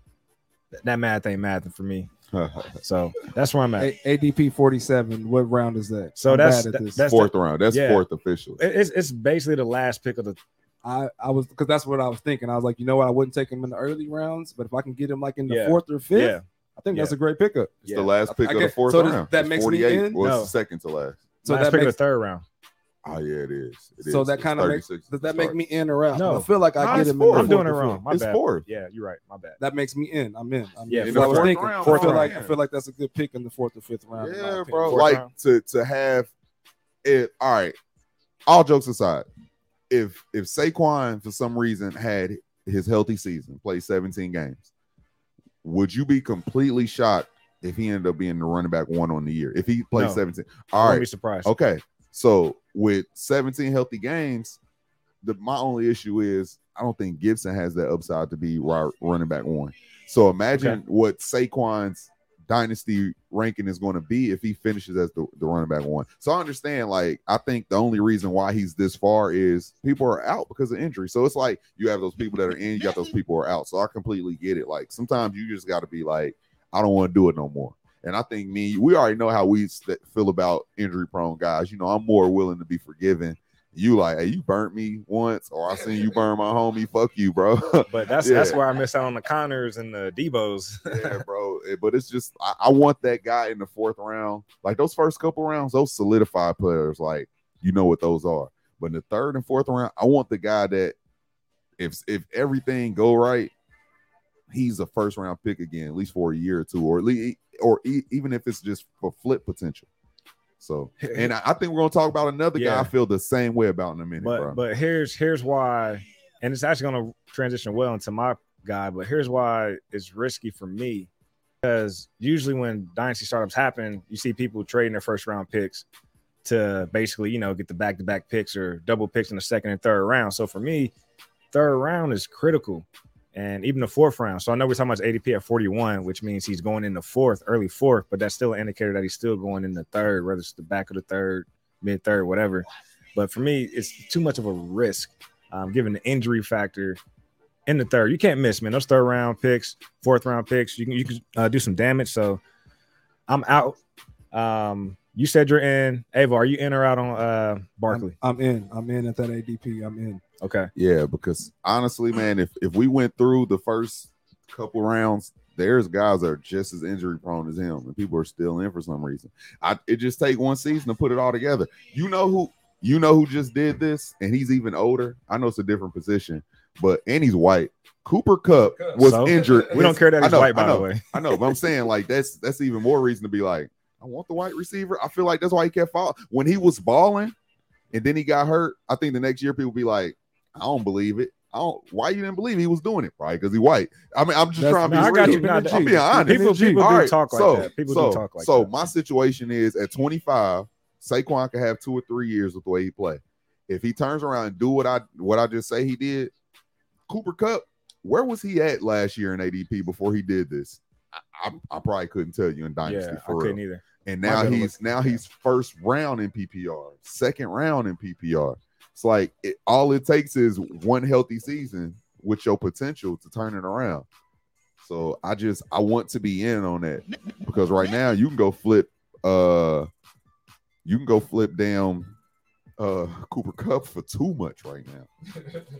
That math ain't mathing for me. So that's where I'm at. A- ADP forty-seven. What round is that? So I'm that's bad at this. that's fourth the, round. That's yeah. fourth official. It's it's basically the last pick of the. I, I was because that's what I was thinking. I was like, you know what, I wouldn't take him in the early rounds, but if I can get him like in the Yeah. fourth or fifth, Yeah. I think Yeah. that's a great pickup. It's Yeah. the last pick I of the get- fourth so does- round. that It's makes me forty-eight. in? Well, No. it's the second to last. So last that pick makes of the third round. Oh yeah, it is. It so is. that It's kind of makes thirty-six does to that make start. me in or out? No. I feel like I No, get it's him. fourth. In I'm the doing it fourth or wrong. fifth. My It's bad. fourth. Yeah, you're right. My bad. That makes me in. I'm in. I'm Yeah, in. in So the I was fourth thinking. round, I fourth feel round. like I feel like that's a good pick in the fourth or fifth round. in my Yeah, opinion. bro. Fourth Like round. to to have it. All right. All jokes aside, if if Saquon for some reason had his healthy season, played seventeen games, would you be completely shocked if he ended up being the running back one on the year? If he played No. seventeen, I all wouldn't be right, surprised. okay. So with seventeen healthy games, the my only issue is I don't think Gibson has that upside to be ri- running back one. So imagine Okay. what Saquon's dynasty ranking is going to be if he finishes as the, the running back one. So I understand, like, I think the only reason why he's this far is people are out because of injury. So it's like you have those people that are in, you got those people who are out. So I completely get it. Like, sometimes you just got to be like, I don't want to do it no more. And I think me, we already know how we st- feel about injury prone guys. You know, I'm more willing to be forgiven. You like, hey, you burnt me once, or I seen you burn my homie. Fuck you, bro. But that's Yeah. that's where I miss out on the Connors and the Debos. Yeah, bro. Eh, But it's just I, I want that guy in the fourth round. Like those first couple rounds, those solidified players, like you know what those are. But in the third and fourth round, I want the guy that if if everything go right, he's a first round pick again, at least for a year or two, or at least, or e- even if it's just for flip potential. So, and I, I think we're gonna talk about another guy Yeah. I feel the same way about in a minute, But bro. but here's here's why, and it's actually going to transition well into my guy. But here's why it's risky for me, because usually when dynasty startups happen, you see people trading their first round picks to basically, you know, get the back to back picks or double picks in the second and third round. So for me, third round is critical, and even the fourth round. So I know we're talking about A D P at forty-one, which means he's going in the fourth, early fourth, but that's still an indicator that he's still going in the third, whether it's the back of the third, mid third, whatever. But for me, it's too much of a risk, um, given the injury factor in the third. You can't miss, man. Those third round picks, fourth round picks, you can you can uh, do some damage. So I'm out. Um, you said you're in. Ava, are you in or out on uh, Barkley? I'm, I'm in. I'm in at that A D P. I'm in. Okay. Yeah, because honestly, man, if if we went through the first couple rounds, there's guys that are just as injury prone as him, and people are still in for some reason. I it just take one season to put it all together. You know who you know who just did this, and he's even older. I know it's a different position, but and he's white. Cooper Kupp was So? injured. We don't care that I he's know, white, by I know, the way. I know, but I'm saying like that's that's even more reason to be like, I want the white receiver. I feel like that's why he kept falling when he was balling, and then he got hurt. I think the next year people be like, I don't believe it. I don't. Why you didn't believe he was doing it? Probably because he white. I mean, I'm just That's- trying to no, be I got real. you. No, I'm being honest. People, people All do right, talk like so, that. People so, do talk like so that. my situation is at twenty-five, Saquon could have two or three years with the way he play. If he turns around and do what I what I just say he did, Cooper Kupp, where was he at last year in A D P before he did this? I, I, I probably couldn't tell you in Dynasty Yeah, I for couldn't real. either. And My now bad, he's look- now yeah. he's first round in P P R, second round in P P R. It's like it, all it takes is one healthy season with your potential to turn it around. So I just I want to be in on that because right now you can go flip uh you can go flip down uh Cooper Kupp for too much right now.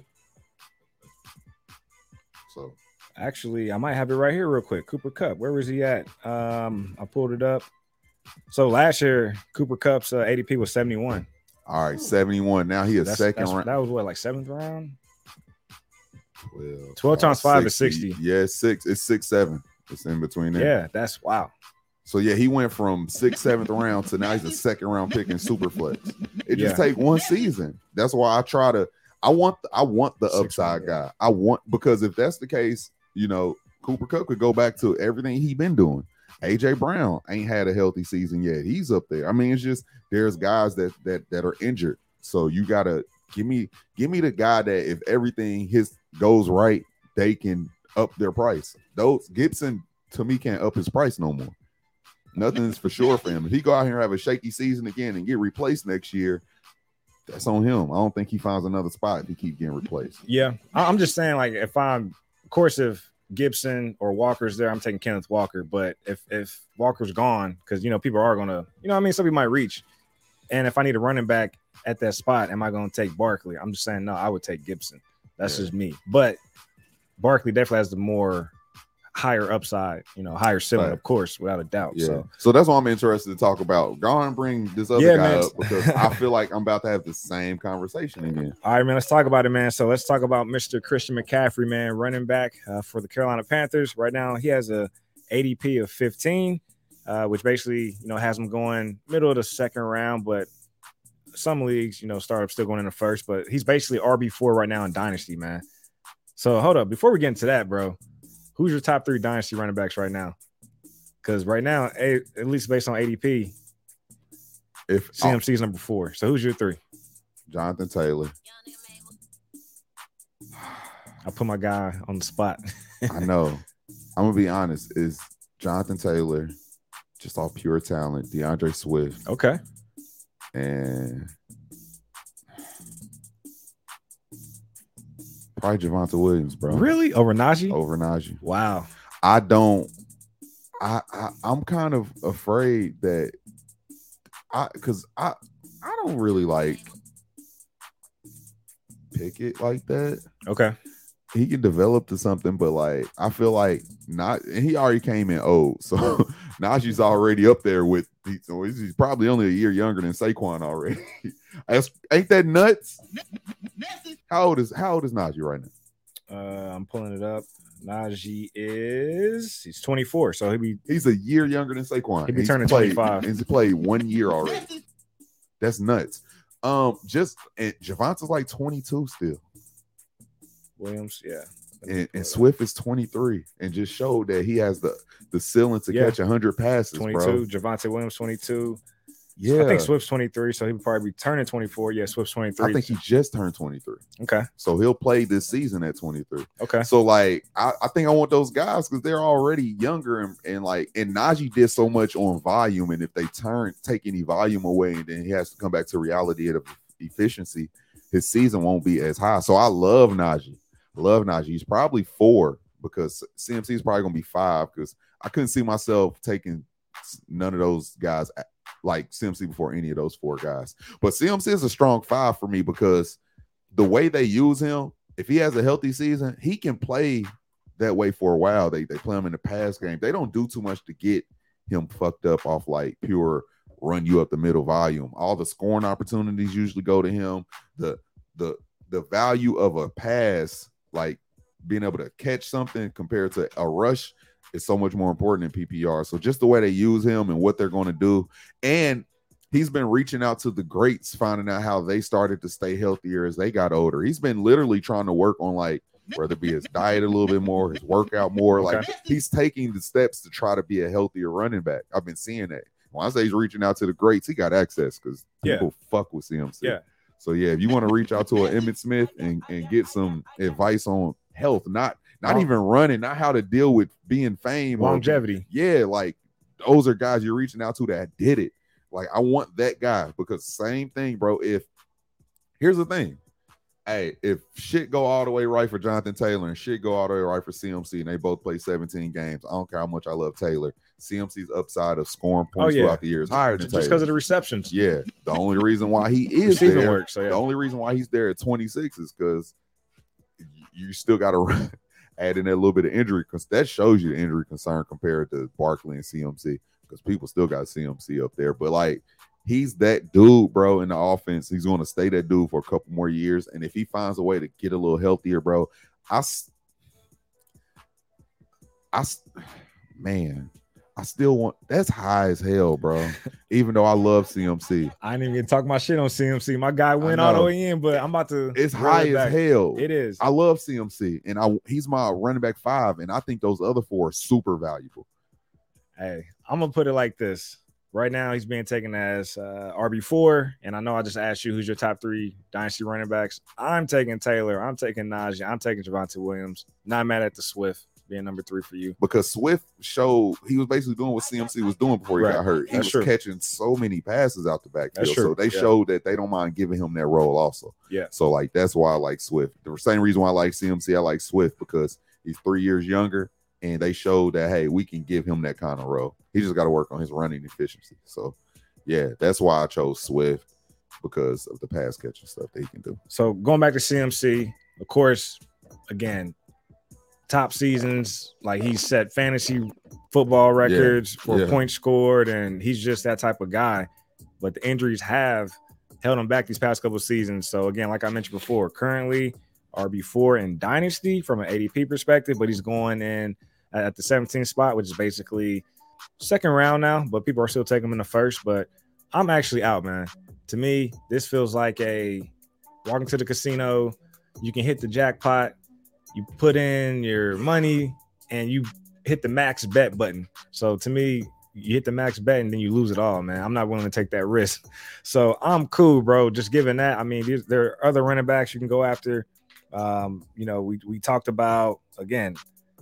So Actually, I might have it right here real quick. Cooper Kupp, where was he at? Um, I pulled it up. So last year, Cooper Kupp's uh, A D P was seventy-one. all right, seventy-one. Now he is That's, second that's- round. That was what, like seventh round? twelve, twelve times five is sixty. Yeah, it's six. It's six, seven. It's in between there. Yeah, that's wow. So yeah, he went from sixth, seventh round to now he's a second round pick in Superflex. It just Yeah. take one season. That's why I try to. I want. I want the Six upside round, guy. I want because if that's the case, you know, Cooper Kupp could go back to everything he been doing. A J Brown ain't had a healthy season yet. He's up there. I mean, it's just there's guys that that that are injured. So you gotta give me give me the guy that if everything his goes right, they can up their price. Those Gibson to me can't up his price no more. Nothing is for sure for him. If he go out here and have a shaky season again and get replaced next year, that's on him. I don't think he finds another spot if he keep getting replaced. Yeah, I- I'm just saying, like, if I'm, of course, if Gibson or Walker's there, I'm taking Kenneth Walker. But if if Walker's gone, because you know people are gonna, you know, what I mean, somebody might reach, and if I need a running back at that spot, am I gonna take Barkley? I'm just saying, no, I would take Gibson. That's Yeah. just me. But Barkley definitely has the more higher upside, you know, higher ceiling, Right. of course, without a doubt. Yeah. So So that's why I'm interested to talk about. Go on and bring this other Yeah, guy man. up because I feel like I'm about to have the same conversation again. all right, man, let's talk about it, man. So let's talk about Mister Christian McCaffrey, man, running back uh, for the Carolina Panthers. Right now, he has a A D P of fifteen, uh, which basically, you know, has him going middle of the second round. But some leagues, you know, startups still going in the first. But he's basically R B four right now in Dynasty, man. So hold up, before we get into that, bro, who's your top three Dynasty running backs right now? Because right now, a, at least based on A D P, If C M C is number four. So who's your three? Jonathan Taylor, I put my guy on the spot. I know. I'm gonna be honest. Is Jonathan Taylor just off pure talent? DeAndre Swift Okay. and probably Javonte Williams, bro. Really? Over Najee? Over Najee. Wow. I don't. I, I I'm kind of afraid that I because I I don't really like Pickett like that. Okay. He can develop to something, but like I feel like not. And he already came in old, so Najee's already up there with. He, so he's, he's probably only a year younger than Saquon already. That's, ain't that nuts? How old is How old is Najee right now? Uh, I'm pulling it up. Najee is he's twenty-four, so he'll be He's a year younger than Saquon. He'd be He's turning played- twenty-five. He's played one year already. That's nuts. Um, just and Javonte's like twenty-two still. Williams, yeah. And, and Swift is twenty-three and just showed that he has the the ceiling to Yeah. catch one hundred passes, twenty-two. bro. Javonte Williams, twenty-two. Yeah. I think Swift's twenty-three, so he would probably be turning twenty-four. Yeah, Swift's twenty-three. I think he just turned twenty-three. Okay. So he'll play this season at twenty-three. Okay. So like I, I think I want those guys because they're already younger and, and like and Najee did so much on volume, and if they turn take any volume away and then he has to come back to reality of efficiency, his season won't be as high. So I love Najee. Love Najee. He's probably four because C M C is probably gonna be five because I couldn't see myself taking none of those guys like C M C before any of those four guys. But C M C is a strong five for me because the way they use him, if he has a healthy season, he can play that way for a while. They they play him in the pass game. They don't do too much to get him fucked up off like pure run you up the middle volume. All the scoring opportunities usually go to him. The the the value of a pass, like being able to catch something compared to a rush, is so much more important in P P R. So just the way they use him and what they're going to do. And he's been reaching out to the greats, finding out how they started to stay healthier as they got older. He's been literally trying to work on like whether it be his diet a little bit more, his workout more. Like Okay. he's taking the steps to try to be a healthier running back. I've been seeing that. When I say he's reaching out to the greats, he got access because Yeah. people fuck with C M C. Yeah. So yeah, if you want to reach out to an Emmitt Smith and, and get some advice on health, not not Long- even running, not how to deal with being fame, or- Longevity. yeah, like those are guys you're reaching out to that did it. Like I want that guy because same thing, bro. If here's the thing, hey, if shit go all the way right for Jonathan Taylor and shit go all the way right for C M C, and they both play seventeen games, I don't care how much I love Taylor. C M C's upside of scoring Oh, points yeah. throughout the year is higher than Just because Taylor. of the receptions. Yeah, the only reason why he The is season there, works. So the yeah. only reason why he's there at twenty-six is because you still got to add in that little bit of injury because that shows you the injury concern compared to Barkley and C M C because people still got C M C up there. But like he's that dude, bro, in the offense. He's going to stay that dude for a couple more years. And if he finds a way to get a little healthier, bro, I, s- I, s- man, I still want that's high as hell, bro. Even though I love C M C, I ain't even gonna talk my shit on C M C. My guy went I all the know. way in, but I'm about to. it's roll high it as back. hell. It is. I love C M C, and I he's my running back five, and I think those other four are super valuable. Hey, I'm gonna put it like this. Right now, he's being taken as uh, R B four, and I know I just asked you who's your top three dynasty running backs. I'm taking Taylor. I'm taking Najee. I'm taking Javonte Williams. Not mad at the Swift being number three for you. Because Swift showed he was basically doing what C M C was doing before he Right. got hurt. He That's was true. catching so many passes out the backfield. That's true. So they Yeah. showed that they don't mind giving him that role also. Yeah. So like that's why I like Swift. The same reason why I like C M C, I like Swift because he's three years younger and they showed that hey, we can give him that kind of role. He just got to work on his running efficiency. So yeah, that's why I chose Swift because of the pass catching stuff that he can do. So going back to C M C, of course, again, top seasons, like he's set fantasy football records for yeah. points scored, and he's just that type of guy. But the injuries have held him back these past couple of seasons. So again, like I mentioned before, currently R B four in Dynasty from an A D P perspective, but he's going in at the seventeenth spot, which is basically second round now, but people are still taking him in the first. But I'm actually out, man. To me, this feels like a walking to the casino. You can hit the jackpot, you put in your money, and you hit the max bet button. So to me, you hit the max bet and then you lose it all, man. I'm not willing to take that risk. So I'm cool, bro. Just given that, I mean, these, there are other running backs you can go after. Um, you know, we we talked about again.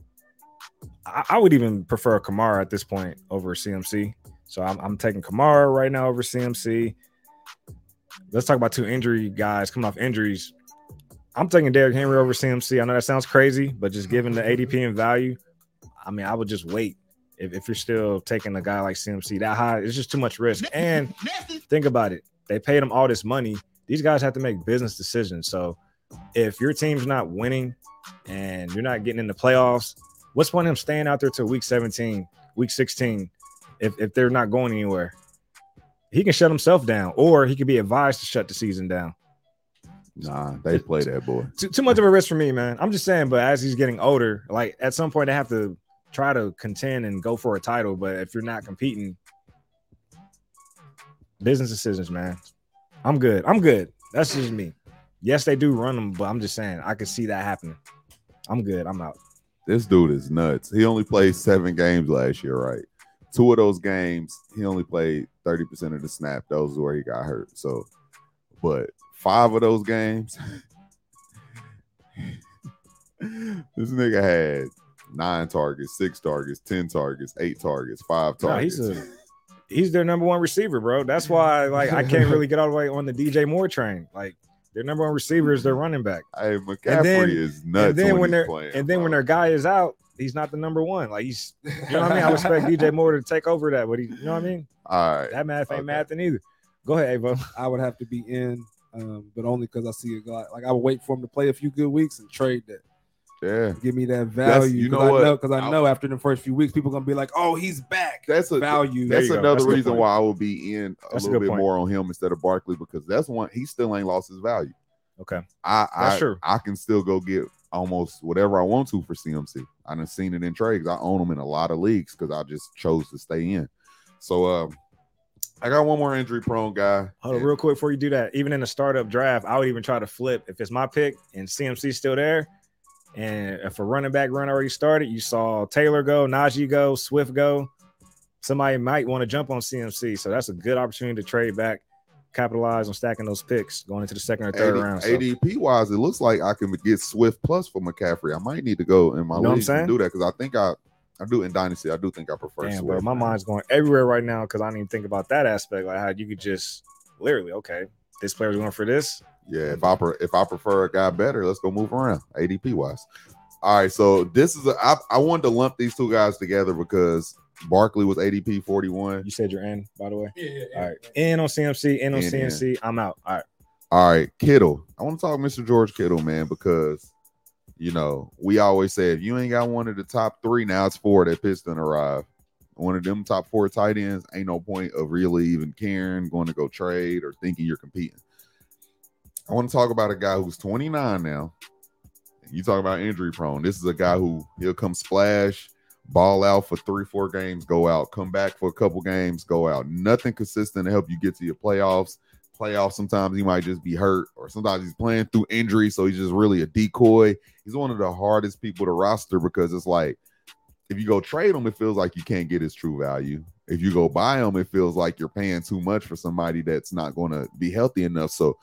I, I would even prefer Kamara at this point over C M C. So I'm, I'm taking Kamara right now over C M C. Let's talk about two injury guys coming off injuries. I'm taking Derrick Henry over C M C. I know that sounds crazy, but just given the A D P and value, I mean, I would just wait. If, if you're still taking a guy like C M C that high, it's just too much risk. And think about it. They paid him all this money. These guys have to make business decisions. So if your team's not winning and you're not getting in the playoffs, what's the point of him staying out there till week seventeen, week sixteen, if, if they're not going anywhere? He can shut himself down, or he could be advised to shut the season down. Nah, they play that boy. Too, too much of a risk for me, man. I'm just saying, but as he's getting older, like at some point they have to try to contend and go for a title. But if you're not competing, business decisions, man. I'm good. I'm good. That's just me. Yes, they do run them, but I'm just saying I can see that happening. I'm good. I'm out. This dude is nuts. He only played seven games last year, right? Two of those games, he only played thirty percent of the snap. Those were where he got hurt. So, but five of those games, this nigga had nine targets, six targets, ten targets, eight targets, five targets. No, he's a he's their number one receiver, bro. That's why like I can't really get all the way on the D J Moore train. Like their number one receiver is their running back. Hey, McCaffrey and then, is nuts. And then when, when they're playing, and then bro. when their guy is out, he's not the number one. Like he's, you know what I mean. I expect D J Moore to take over that, but he, you know what I mean. All right, that math ain't okay. mathing either. Go ahead, Avo. I would have to be in, um, but only because I see a guy. Like I would wait for him to play a few good weeks and trade that. Yeah, give me that value. You know I what? know because I know after the first few weeks, people are gonna be like, "Oh, he's back." That's a value. That's another that's reason why I will be in a that's little a bit point. more on him instead of Barkley because that's one he still ain't lost his value. Okay, I that's I, true. I can still go get almost whatever I want to for C M C. I done seen it in trades. I own them in a lot of leagues because I just chose to stay in. So um, I got one more injury prone guy. Hold on, real quick before you do that. Even in the startup draft, I would even try to flip if it's my pick and C M C's still there. And if a running back run already started, you saw Taylor go, Najee go, Swift go. Somebody might want to jump on C M C. So that's a good opportunity to trade back, capitalize on stacking those picks going into the second or third round. So. A D P wise, it looks like I can get Swift plus for McCaffrey. I might need to go in my You know league and do that because I think I, I do in Dynasty. I do think I prefer Damn, Swift. bro, my man. mind's going everywhere right now because I didn't even think about that aspect. Like how you could just literally, okay, this player's going for this. Yeah, if I pre- if I prefer a guy better, let's go move around A D P wise. All right, so this is a I, I wanted to lump these two guys together because Barkley was A D P forty-one. You said you're in, by the way. Yeah, yeah, yeah. All right, in on C M C, in on In, C M C. I'm out. All right. All right, Kittle. I want to talk Mister George Kittle, man, because you know we always say if you ain't got one of the top three, now it's four that Piston arrive. One of them top four tight ends, ain't no point of really even caring, going to go trade or thinking you're competing. I want to talk about a guy who's twenty-nine now. You talk about injury prone. This is a guy who he'll come splash, ball out for three, four games, go out, come back for a couple games, go out. Nothing consistent to help you get to your playoffs. Playoffs, sometimes he might just be hurt, or sometimes he's playing through injury, so he's just really a decoy. He's one of the hardest people to roster because it's like if you go trade him, it feels like you can't get his true value. If you go buy him, it feels like you're paying too much for somebody that's not going to be healthy enough. So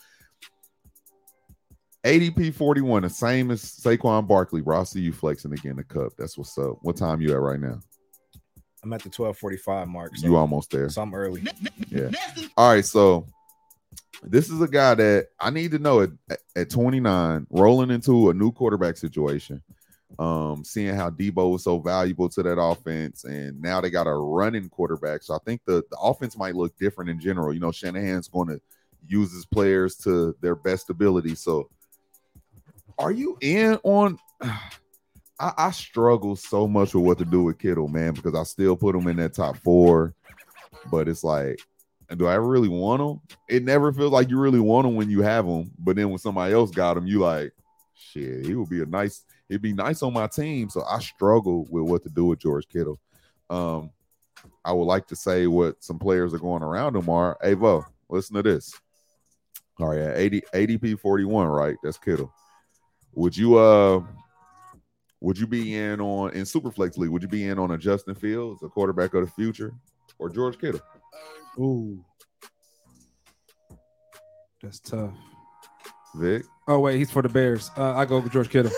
A D P forty-one, the same as Saquon Barkley, bro. I see you flexing again the cup. That's what's up. What time you at right now? I'm at the twelve forty-five mark. So, You almost there. so I'm early. Yeah. All right. So this is a guy that I need to know at, at twenty-nine, rolling into a new quarterback situation, um, seeing how Debo was so valuable to that offense. And now they got a running quarterback. So I think the, the offense might look different in general. You know, Shanahan's going to use his players to their best ability. So are you in on I, I struggle so much with what to do with Kittle, man, because I still put him in that top four. But it's like, do I ever really want him? It never feels like you really want him when you have him. But then when somebody else got him, you like, shit, he would be a nice, it'd be nice on my team. So I struggle with what to do with George Kittle. Um, I would like to say what some players are going around him are. Avo, listen to this. All right, yeah, eighty, A D P forty-one, right? That's Kittle. Would you uh would you be in on in Superflex League? Would you be in on a Justin Fields, a quarterback of the future, or George Kittle? Ooh, that's tough. Vic? Oh wait, he's for the Bears. Uh, I go with George Kittle.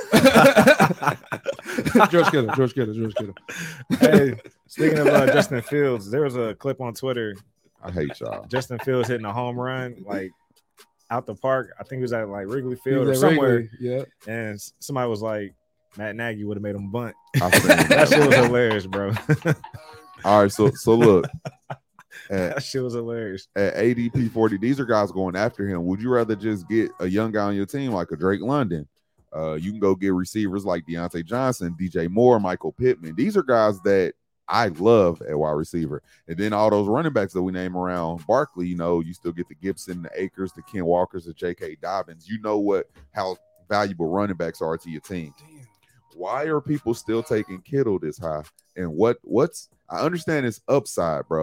George Kittle. George Kittle. George Kittle. Hey, speaking of uh, Justin Fields, there was a clip on Twitter. I hate y'all. Justin Fields hitting a home run like out the park. I think it was at like Wrigley Field He or was at somewhere. Wrigley, yeah. And s- somebody was like, Matt Nagy would have made him bunt. I think That that shit was one. hilarious, bro. All right, so so look at, That shit was hilarious. at A D P forty, these are guys going after him. Would you rather just get a young guy on your team like a Drake London? Uh, you can go get receivers like Deontay Johnson, D J Moore, Michael Pittman. These are guys that I love at wide receiver. And then all those running backs that we name around Barkley, you know, you still get the Gibson, the Akers, the Ken Walkers, the J K Dobbins. You know what how valuable running backs are to your team. Damn. Why are people still taking Kittle this high? And what what's I understand it's upside, bro.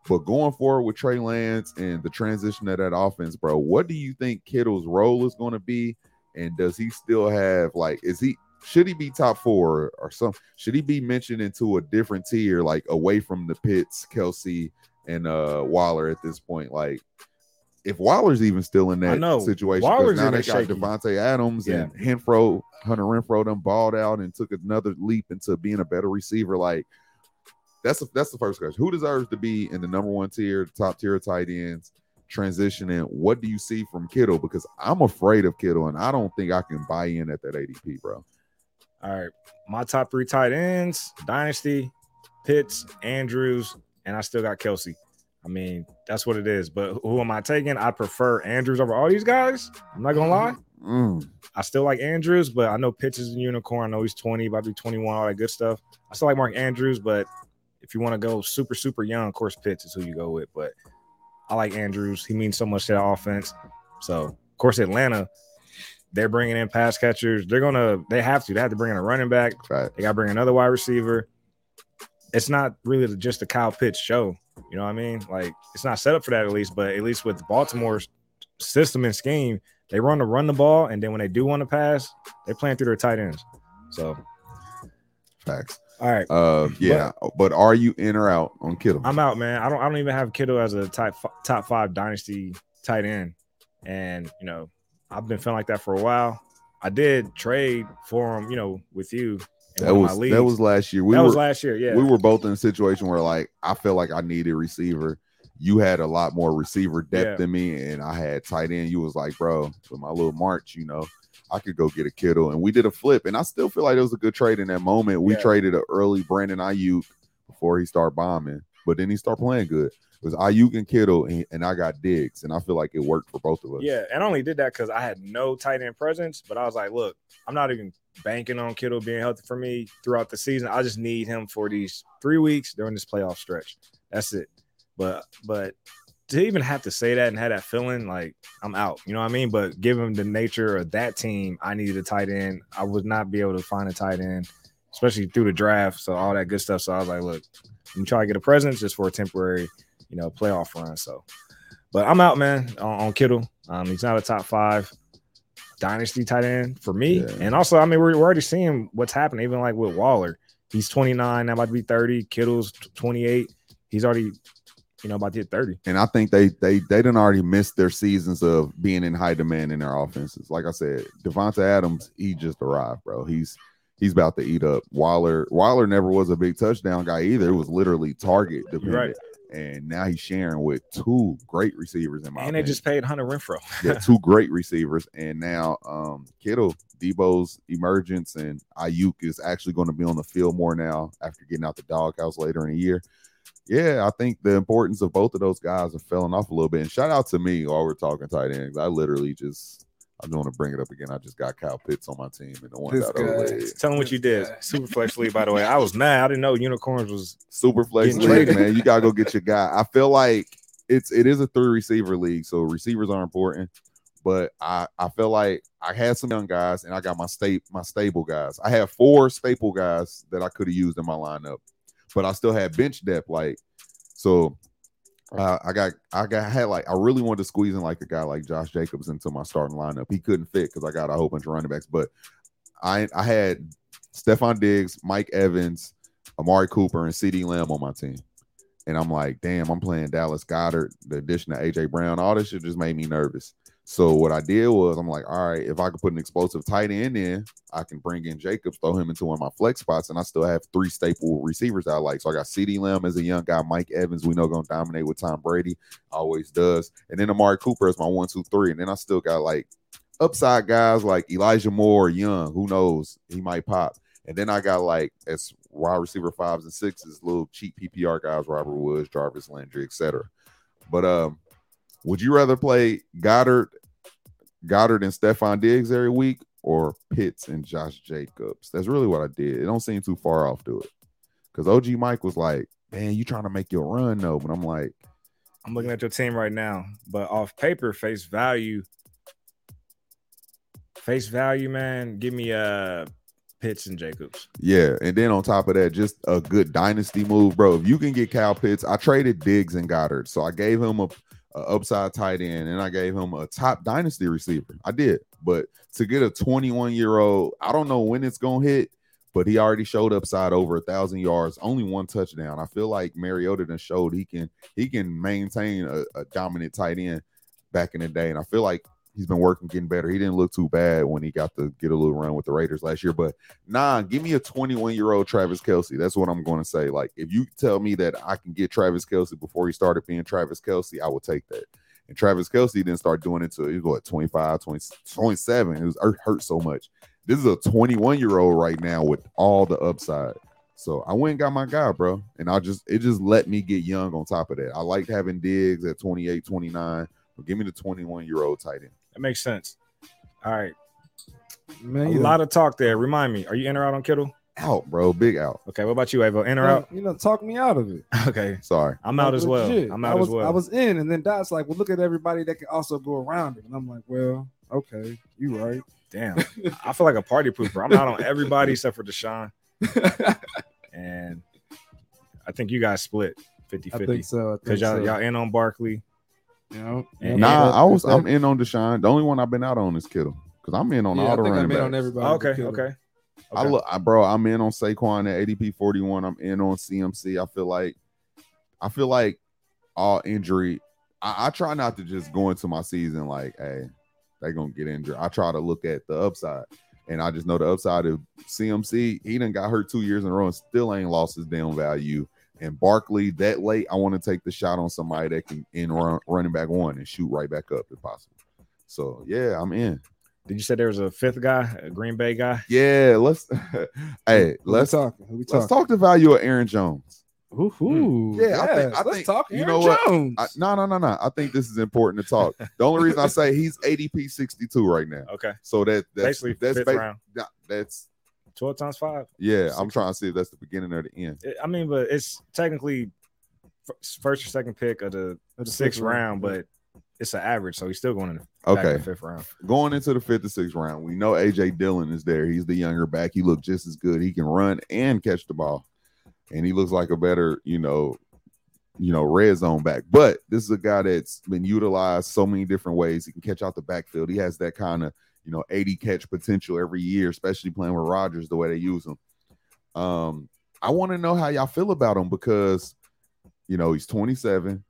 But going forward with Trey Lance and the transition of that offense, bro, what do you think Kittle's role is going to be? And does he still have, like, is he, should he be top four or something? Should he be mentioned into a different tier, like away from the Pitts, Kelsey, and uh, Waller at this point? Like, if Waller's even still in that situation, because now they got Devontae Adams yeah. and Renfro, Hunter Renfro done balled out and took another leap into being a better receiver. Like, that's a, that's the first question. Who deserves to be in the number one tier, top tier of tight ends, transitioning? What do you see from Kittle? Because I'm afraid of Kittle, and I don't think I can buy in at that A D P, bro. All right. My top three tight ends, Dynasty, Pitts, Andrews, and I still got Kelsey. I mean, that's what it is. But who am I taking? I prefer Andrews over all these guys. I'm not going to lie. Mm. I still like Andrews, but I know Pitts is a unicorn. I know he's twenty, about to be twenty-one, all that good stuff. I still like Mark Andrews, but if you want to go super, super young, of course, Pitts is who you go with. But I like Andrews. He means so much to the offense. So, of course, Atlanta, they're bringing in pass catchers. They're going to – they have to. They have to bring in a running back. Right. They got to bring another wide receiver. It's not really just a Kyle Pitts show. You know what I mean? Like, it's not set up for that at least, but at least with Baltimore's system and scheme, they run to run the ball, and then when they do want to pass, they're playing through their tight ends. So, facts. All right. Uh, yeah, but, but are you in or out on Kittle? I'm out, man. I don't. I don't even have Kittle as a top top five dynasty tight end, and you know, I've been feeling like that for a while. I did trade for him, you know, with you. That was that was last year. We that were, was last year. Yeah, we were both in a situation where, like, I felt like I needed a receiver. You had a lot more receiver depth yeah. than me, and I had tight end. You was like, bro, with my little March, you know, I could go get a Kittle, and we did a flip. And I still feel like it was a good trade in that moment. We yeah. traded an early Brandon Ayuk before he started bombing, but then he started playing good. It was Ayuk and Kittle, and, and I got Diggs, and I feel like it worked for both of us. Yeah, and I only did that because I had no tight end presence, but I was like, look, I'm not even banking on Kittle being healthy for me throughout the season. I just need him for these three weeks during this playoff stretch. That's it. But but to even have to say that and have that feeling, like, I'm out. You know what I mean? But given the nature of that team, I needed a tight end. I would not be able to find a tight end, especially through the draft, so all that good stuff. So I was like, look, I'm trying to get a presence just for a temporary, you know, playoff run. So, but I'm out, man, on, on Kittle. Um, he's not a top five dynasty tight end for me. Yeah. And also, I mean, we're, we're already seeing what's happening, even like with Waller. He's twenty-nine, now about to be thirty. Kittle's twenty-eight. He's already, you know, about to hit thirty. And I think they they they done already missed their seasons of being in high demand in their offenses. Like I said, Devontae Adams, he just arrived, bro. He's he's about to eat up. Waller Waller never was a big touchdown guy either. It was literally target dependent. Right. And now he's sharing with two great receivers in my And opinion. they just paid Hunter Renfro. Yeah, two great receivers. And now um, Kittle, Debo's emergence, and Ayuk is actually going to be on the field more now after getting out the doghouse later in the year. Yeah, I think the importance of both of those guys are falling off a little bit. And shout out to me while we're talking tight ends. I literally just – I don't want to bring it up again. I just got Kyle Pitts on my team, and the one got overlaid. Tell them what you did. Superflex League, by the way. I was mad. I didn't know Unicorns was Superflex League, man. You gotta go get your guy. I feel like it's it is a three receiver league, so receivers are important. But I I feel like I had some young guys, and I got my state my stable guys. I had four staple guys that I could have used in my lineup, but I still had bench depth. Like so. Uh, I got, I got, had like, I really wanted to squeeze in like a guy like Josh Jacobs into my starting lineup. He couldn't fit because I got a whole bunch of running backs, but I, I had Stephon Diggs, Mike Evans, Amari Cooper, and CeeDee Lamb on my team. And I'm like, damn, I'm playing Dallas Goedert, the addition of A J Brown. All this shit just made me nervous. So what I did was I'm like, all right, if I could put an explosive tight end in, I can bring in Jacobs, throw him into one of my flex spots, and I still have three staple receivers I like. So I got CeeDee Lamb as a young guy, Mike Evans, we know going to dominate with Tom Brady, always does. And then Amari Cooper is my one, two, three. And then I still got like upside guys like Elijah Moore, young, who knows, he might pop. And then I got like as wide receiver fives and sixes, little cheap P P R guys, Robert Woods, Jarvis Landry, et cetera. But um, would you rather play Goddard, Goddard and Stephon Diggs every week, or Pitts and Josh Jacobs? That's really what I did. It don't seem too far off to it. Because O G Mike was like, man, you trying to make your run though. But I'm like, I'm looking at your team right now. But off paper, face value, face value, man, give me a Pitts and Jacobs. Yeah, and then on top of that, just a good dynasty move, bro. If you can get Kyle Pitts, I traded Diggs and Goddard, so I gave him a, a upside tight end, and I gave him a top dynasty receiver. I did, but to get a twenty-one year old, I don't know when it's gonna hit, but he already showed upside over a thousand yards, only one touchdown. I feel like Mariota done showed he can he can maintain a, a dominant tight end back in the day, and I feel like he's been working, getting better. He didn't look too bad when he got to get a little run with the Raiders last year. But nah, give me a twenty-one-year-old Travis Kelce. That's what I'm going to say. Like, if you tell me that I can get Travis Kelce before he started being Travis Kelce, I will take that. And Travis Kelce didn't start doing it until he was, what, twenty-five, twenty, twenty-seven. It was hurt, hurt so much. This is a twenty-one-year-old right now with all the upside. So I went and got my guy, bro. And I just it just let me get young on top of that. I liked having Diggs at twenty-eight, twenty-nine. But give me the twenty-one-year-old tight end. That makes sense. All right. Man, A you lot of talk there. Remind me, are you in or out on Kittle? Out, bro. Big out. Okay, what about you, Avo? In or know, out? you know, talk me out of it. Okay, Sorry. I'm out as well. Legit. I'm I out was, as well. I was in, and then Dot's like, well, look at everybody that can also go around it. And I'm like, well, okay, you right. Damn. I feel like a party pooper. I'm out on everybody except for Deshaun. And I think you guys split fifty I fifty. think so. I Because think y'all, so. y'all in on Barkley. You know, And- Nah, I was. That- I'm in on Deshaun. The only one I've been out on is Kittle because I'm in on yeah, all I the think running I'm in backs. on everybody. Oh, okay, but Kittle. okay. I Okay. look, I, bro. I'm in on Saquon at A D P forty-one. I'm in on C M C. I feel like, I feel like all injury. I, I try not to just go into my season like, hey, they gonna get injured. I try to look at the upside, and I just know the upside of C M C. He done got hurt two years in a row and still ain't lost his damn value. And Barkley, that late, I want to take the shot on somebody that can in run, running back one and shoot right back up if possible. So yeah, I'm in. Did you say there was a fifth guy, a Green Bay guy? Yeah, let's. hey, Who let's we talking. Who we let's talking? talk the value of Aaron Jones. Ooh, ooh, Yeah, I think- yes, I let's think- talk. you Aaron know what? Jones. I, no, no, no, no. I think this is important to talk. The only reason I say he's A D P sixty-two right now. Okay. So that that's Basically, that's fifth ba- round. that- that's twelve times five. yeah. I'm trying to see if that's the beginning or the end. I mean, but it's technically f- first or second pick of the Of the sixth fifth round, round. but it's an average, so he's still going in the, back in Okay, the fifth round. going into the fifth or sixth round, we know A J Dillon is there. He's the younger back. He looked just as good. He can run and catch the ball, and he looks like a better, you know, you know, red zone back. But this is a guy that's been utilized so many different ways. He can catch out the backfield. He has that kind of, you know, eighty catch potential every year, especially playing with Rodgers the way they use him. Um, I want to know how y'all feel about him because, you know, he's twenty-seven.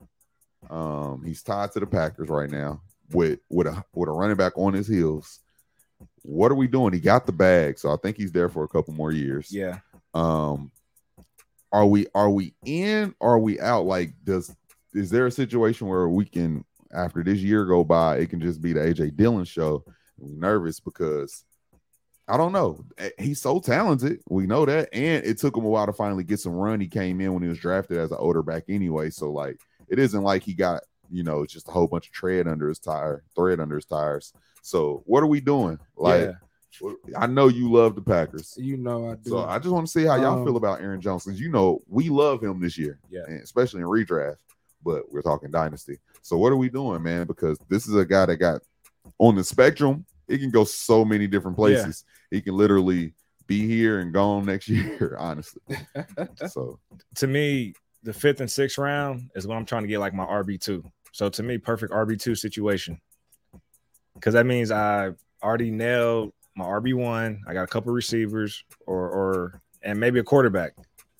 Um, he's tied to the Packers right now with with a with a running back on his heels. What are we doing? He got the bag, so I think he's there for a couple more years. Yeah. Um, are we are we in or are we out? Like, does is there a situation where we can, after this year go by, it can just be the A J Dillon show? I'm nervous because I don't know. He's so talented. We know that. And it took him a while to finally get some run. He came in when he was drafted as an older back anyway. So, like, it isn't like he got, you know, just a whole bunch of tread under his tire, thread under his tires. So, what are we doing? Like, Yeah. I know you love the Packers. You know I do. So, I just want to see how y'all Um, feel about Aaron Jones. Because, you know, we love him this year, Yeah. and especially in redraft, but we're talking dynasty. So, what are we doing, man? Because this is a guy that got on the spectrum. It can go so many different places. He can literally be here and gone next year, honestly. So, To me, the fifth and sixth round is when I'm trying to get like my R B two. So to me, perfect R B two situation. Because that means I already nailed my R B one. I got a couple receivers or or and maybe a quarterback.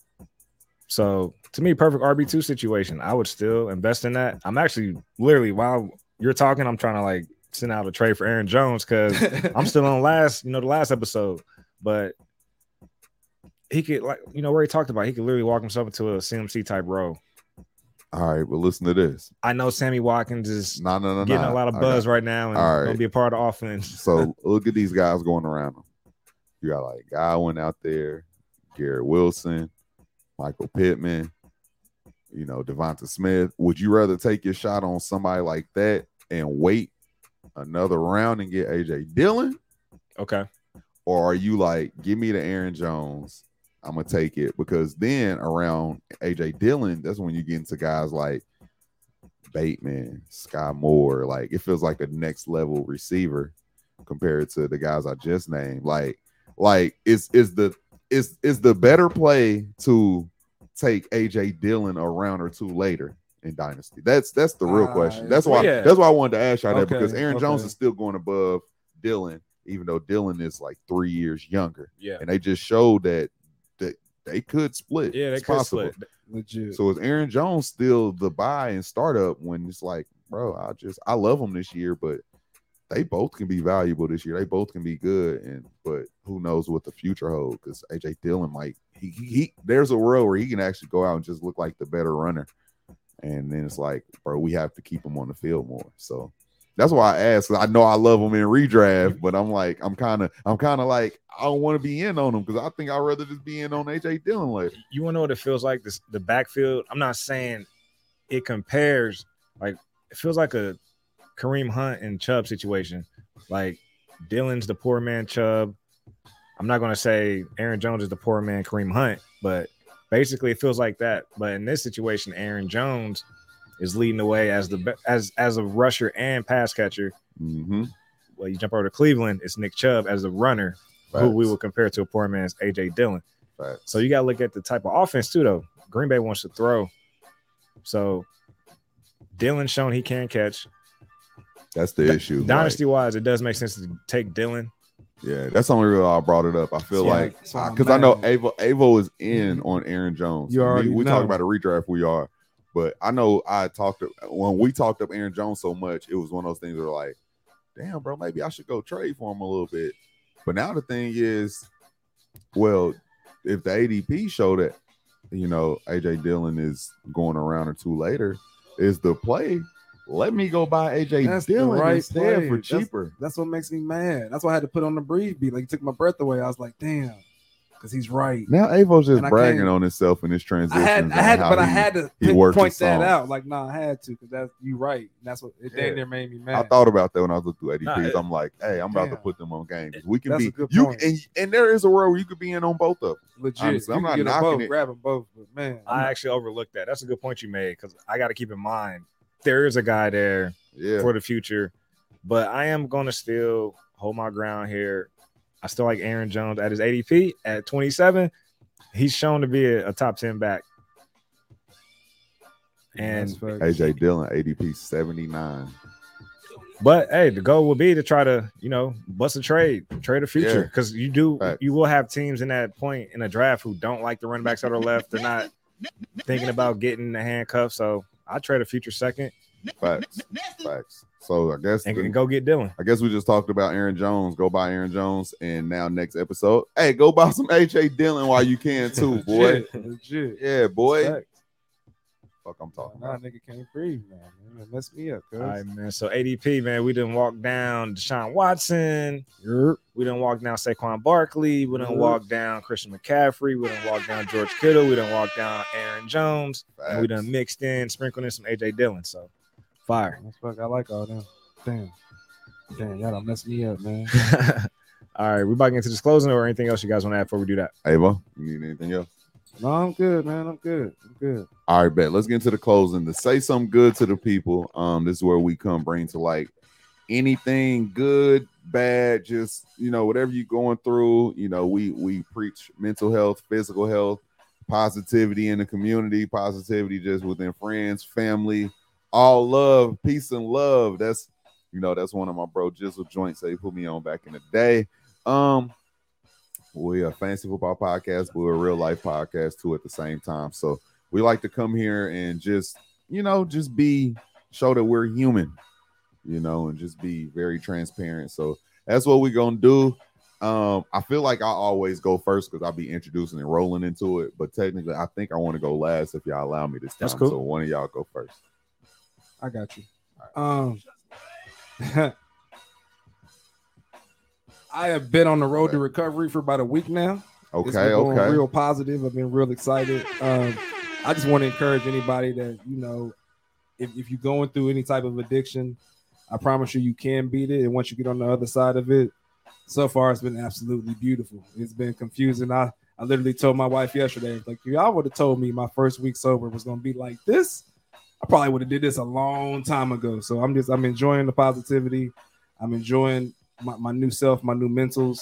So to me, perfect R B two situation. I would still invest in that. I'm actually literally while you're talking, I'm trying to like send out a trade for Aaron Jones because I'm still on last, you know, the last episode. But he could, like, you know, where he talked about, he could literally walk himself into a C M C type role. all right, well, listen to this. I know Sammy Watkins is No, no, no, getting no. a lot of I buzz got- right now and All right. gonna be a part of the offense. So look at these guys going around him. You got like Godwin out there, Garrett Wilson, Michael Pittman, you know, Devonta Smith. Would you rather take your shot on somebody like that and wait another round and get A J Dillon? Okay. Or are you like, give me the Aaron Jones? I'm gonna take it, because then around A J Dillon, that's when you get into guys like Bateman, Sky Moore. Like, it feels like a next level receiver compared to the guys I just named. Like, like is is the is is the better play to take A J Dillon a round or two later in Dynasty? That's that's the real Uh, question. That's why yeah. that's why I wanted to ask y'all that Okay, because Aaron okay. Jones is still going above Dillon, even though Dillon is like three years younger. Yeah. And they just showed that that they could split. Yeah, they It's could possible. split. Legit. So is Aaron Jones still the buy and startup when it's like, bro, I just I love him this year, but they both can be valuable this year. They both can be good, and but who knows what the future holds? Because A J Dillon might he, he he there's a world where he can actually go out and just look like the better runner, and then it's like, bro, we have to keep him on the field more. So that's why I asked. I know I love him in redraft, but I'm like, I'm kind of I'm kind of like I don't want to be in on him because I think I'd rather just be in on A J Dillon later. You want to know what it feels like? This the backfield. I'm not saying it compares. Like it feels like a Kareem Hunt and Chubb situation. Like Dillon's the poor man Chubb. I'm not going to say Aaron Jones is the poor man Kareem Hunt, but basically it feels like that. But in this situation, Aaron Jones is leading the way as the as as a rusher and pass catcher. Mm-hmm. Well, you jump over to Cleveland, it's Nick Chubb as a runner, Facts. who we would compare to a poor man's A J Dillon. Facts. So you got to look at the type of offense too, though. Green Bay wants to throw. So Dillon's shown he can catch. That's the issue. Dynasty wise, it does make sense to take Dillon. Yeah, that's the only reason I brought it up. I feel Yeah, like so because I know mad. Avo Avo is in on Aaron Jones. You We- already we know. talk about a redraft. We are, but I know I talked to, when we talked up Aaron Jones so much. It was one of those things where like, damn, bro, maybe I should go trade for him a little bit. But now the thing is, well, if the A D P show that you know A J Dillon is going around or two later, is the play? Let me go buy A J That's the Dillon right instead play. for That's- cheaper. That's what makes me mad. That's why I had to put on the breathe beat. Like, it took my breath away. I was like, damn, because he's right. Now Avo's just And I bragging can't- on himself in his transition. I had, I had, but I had to he pin- worked point his that songs. out. Like, nah, I had to because that's you right. And that's what it Yeah. damn near made me mad. I thought about that when I was looking through A D Ps. Nah, it- I'm like, hey, I'm about to Damn. put them on games. We can That's be a good you point. and, and there is a world where you could be in on both of them. Legit. honestly, I'm You not can get 'em knocking both, it. grab them both, but man, I'm I not- actually overlooked that. That's a good point you made because I got to keep in mind there is a guy there Yeah. for the future, but I am going to still hold my ground here. I still like Aaron Jones at his A D P at twenty-seven. He's shown to be a, a top ten back. And That's facts. A J Dillon, A D P seventy-nine. but hey, the goal would be to try to, you know, bust a trade, trade a future. Yeah. Because you do Facts. you will have teams in that point in a draft who don't like the running backs that are left. They're not thinking about getting the handcuff. So I trade a future second Facts. Facts. So I guess and, the- and go get Dillon. I guess we just talked about Aaron Jones. Go buy Aaron Jones, and now next episode, hey, go buy some A J Dillon while you can too, boy. Legit, legit. Yeah, boy. Facts. Fuck, I'm talking Nah, about. nigga can't breathe, man. man. That messed me up, cuz. All right, man. So A D P, man, we didn't walk down Deshaun Watson. We didn't walk down Saquon Barkley. We didn't Yep. walk down Christian McCaffrey. We didn't walk down George Kittle. We didn't walk down Aaron Jones. And we Facts. done mixed in, sprinkled in some A J Dillon. So fire. That's fuck. I like all them. Damn. Damn, y'all done messed me up, man. All right, we about to get into this closing or anything else you guys want to add before we do that? Ava, you need anything else? No, I'm good, man. I'm good. I'm good. All right, bet. Let's get into the closing. To say something good to the people. Um, this is where we come bring to light anything good, bad, just you know, whatever you're going through. You know, we we preach mental health, physical health, positivity in the community, positivity just within friends, family, all love, peace and love. That's you know, that's one of my bro Jizzle joints that he put me on back in the day. Um, we are a fantasy football podcast, but we're a real life podcast too at the same time. So we like to come here and just, you know, just be show that we're human, you know, and just be very transparent. So that's what we're gonna do. Um, I feel like I always go first because I'll be introducing and rolling into it, but technically I think I want to go last if y'all allow me this time. That's cool. So one of y'all go first. I got you. Um, I have been on the road to recovery for about a week now. It's Okay, been going okay. real positive. I've been real excited. Um, I just want to encourage anybody that, you know, if, if you're going through any type of addiction, I promise you, you can beat it. And once you get on the other side of it, so far it's been absolutely beautiful. It's been confusing. I, I literally told my wife yesterday, like, if y'all would have told me my first week sober was going to be like this, I probably would have did this a long time ago. So I'm just, I'm enjoying the positivity. I'm enjoying my, my new self, my new mentals.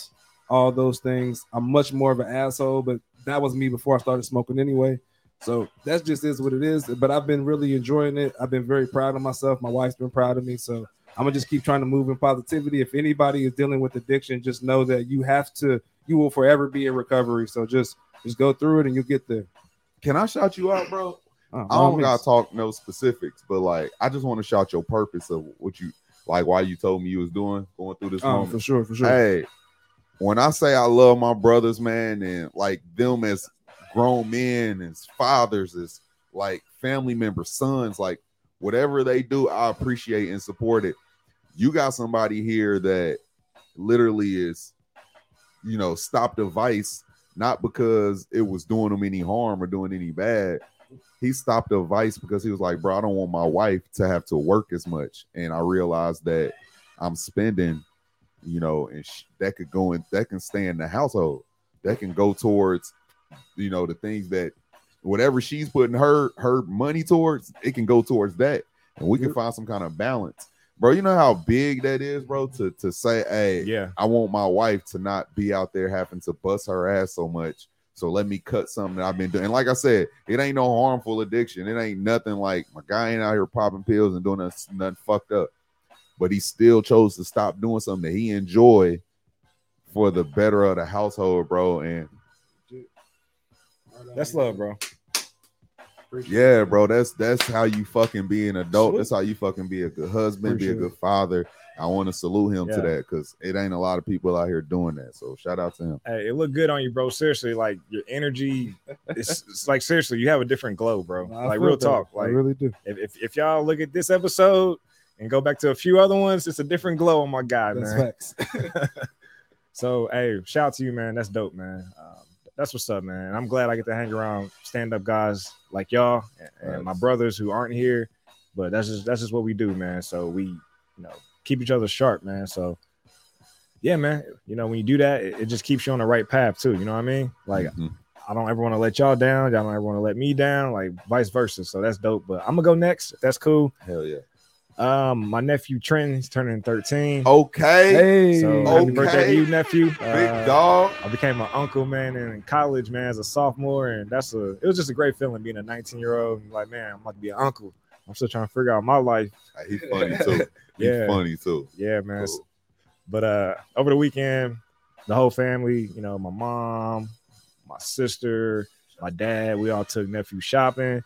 all those things. I'm much more of an asshole, but that was me before I started smoking anyway. So that just is what it is. But I've been really enjoying it. I've been very proud of myself. My wife's been proud of me. So I'm gonna just keep trying to move in positivity. If anybody is dealing with addiction, just know that you have to, you will forever be in recovery. So just just go through it and you'll get there. Can I shout you out, bro? Uh, I don't gotta talk no specifics, but like I just want to shout your purpose of what you like, why you told me you was doing going through this Oh, moment. for sure, for sure. Hey, when I say I love my brothers, man, and like them as grown men, as fathers, as like family members, sons, like whatever they do, I appreciate and support it. You got somebody here that literally is, you know, stopped a vice, not because it was doing him any harm or doing any bad. He stopped a vice because he was like, bro, I don't want my wife to have to work as much. And I realized that I'm spending, you know, and sh- that could go in, that can stay in the household. That can go towards, you know, the things that whatever she's putting her her money towards, it can go towards that. And we can find some kind of balance. Bro, you know how big that is, bro, to, to say, hey, Yeah. I want my wife to not be out there having to bust her ass so much. So let me cut something that I've been doing. And like I said, it ain't no harmful addiction. It ain't nothing like my guy ain't out here popping pills and doing nothing, nothing fucked up. But he still chose to stop doing something that he enjoyed for the better of the household, bro. And That's love, bro. yeah, bro, that's that's how you fucking be an adult. That's how you fucking be a good husband, Appreciate be a good father. I want to salute him Yeah. to that because it ain't a lot of people out here doing that. So shout out to him. Hey, it looked good on you, bro. Seriously, like your energy, it's, it's like seriously, you have a different glow, bro. I Like feel real that. talk. I Like really do. if, if if y'all look at this episode and go back to a few other ones, it's a different glow on my guy, That's man. facts. So hey, shout out to you, man. That's dope, man. Um, that's what's up, man. I'm glad I get to hang around stand-up guys like y'all and, and my brothers who aren't here. But that's just that's just what we do, man. So we, you know, keep each other sharp, man. So yeah, man. You know, when you do that, it, it just keeps you on the right path too. You know what I mean? Like Mhm. I don't ever want to let y'all down. Y'all don't ever want to let me down. Like vice versa. So that's dope. But I'm gonna go next. If that's cool. Hell yeah. Um, my nephew Trent, he's turning thirteen. Okay. Hey, So happy okay. birthday to you, nephew. Big Uh, dog. I became an uncle, man, in college, man, as a sophomore, and that's a. It was just a great feeling being a nineteen year old. And like, man, I'm about to be an uncle. I'm still trying to figure out my life. He's funny too. He's Yeah. funny too. Yeah, man. Cool. But uh, over the weekend, the whole family, you know, my mom, my sister, my dad, we all took nephew shopping.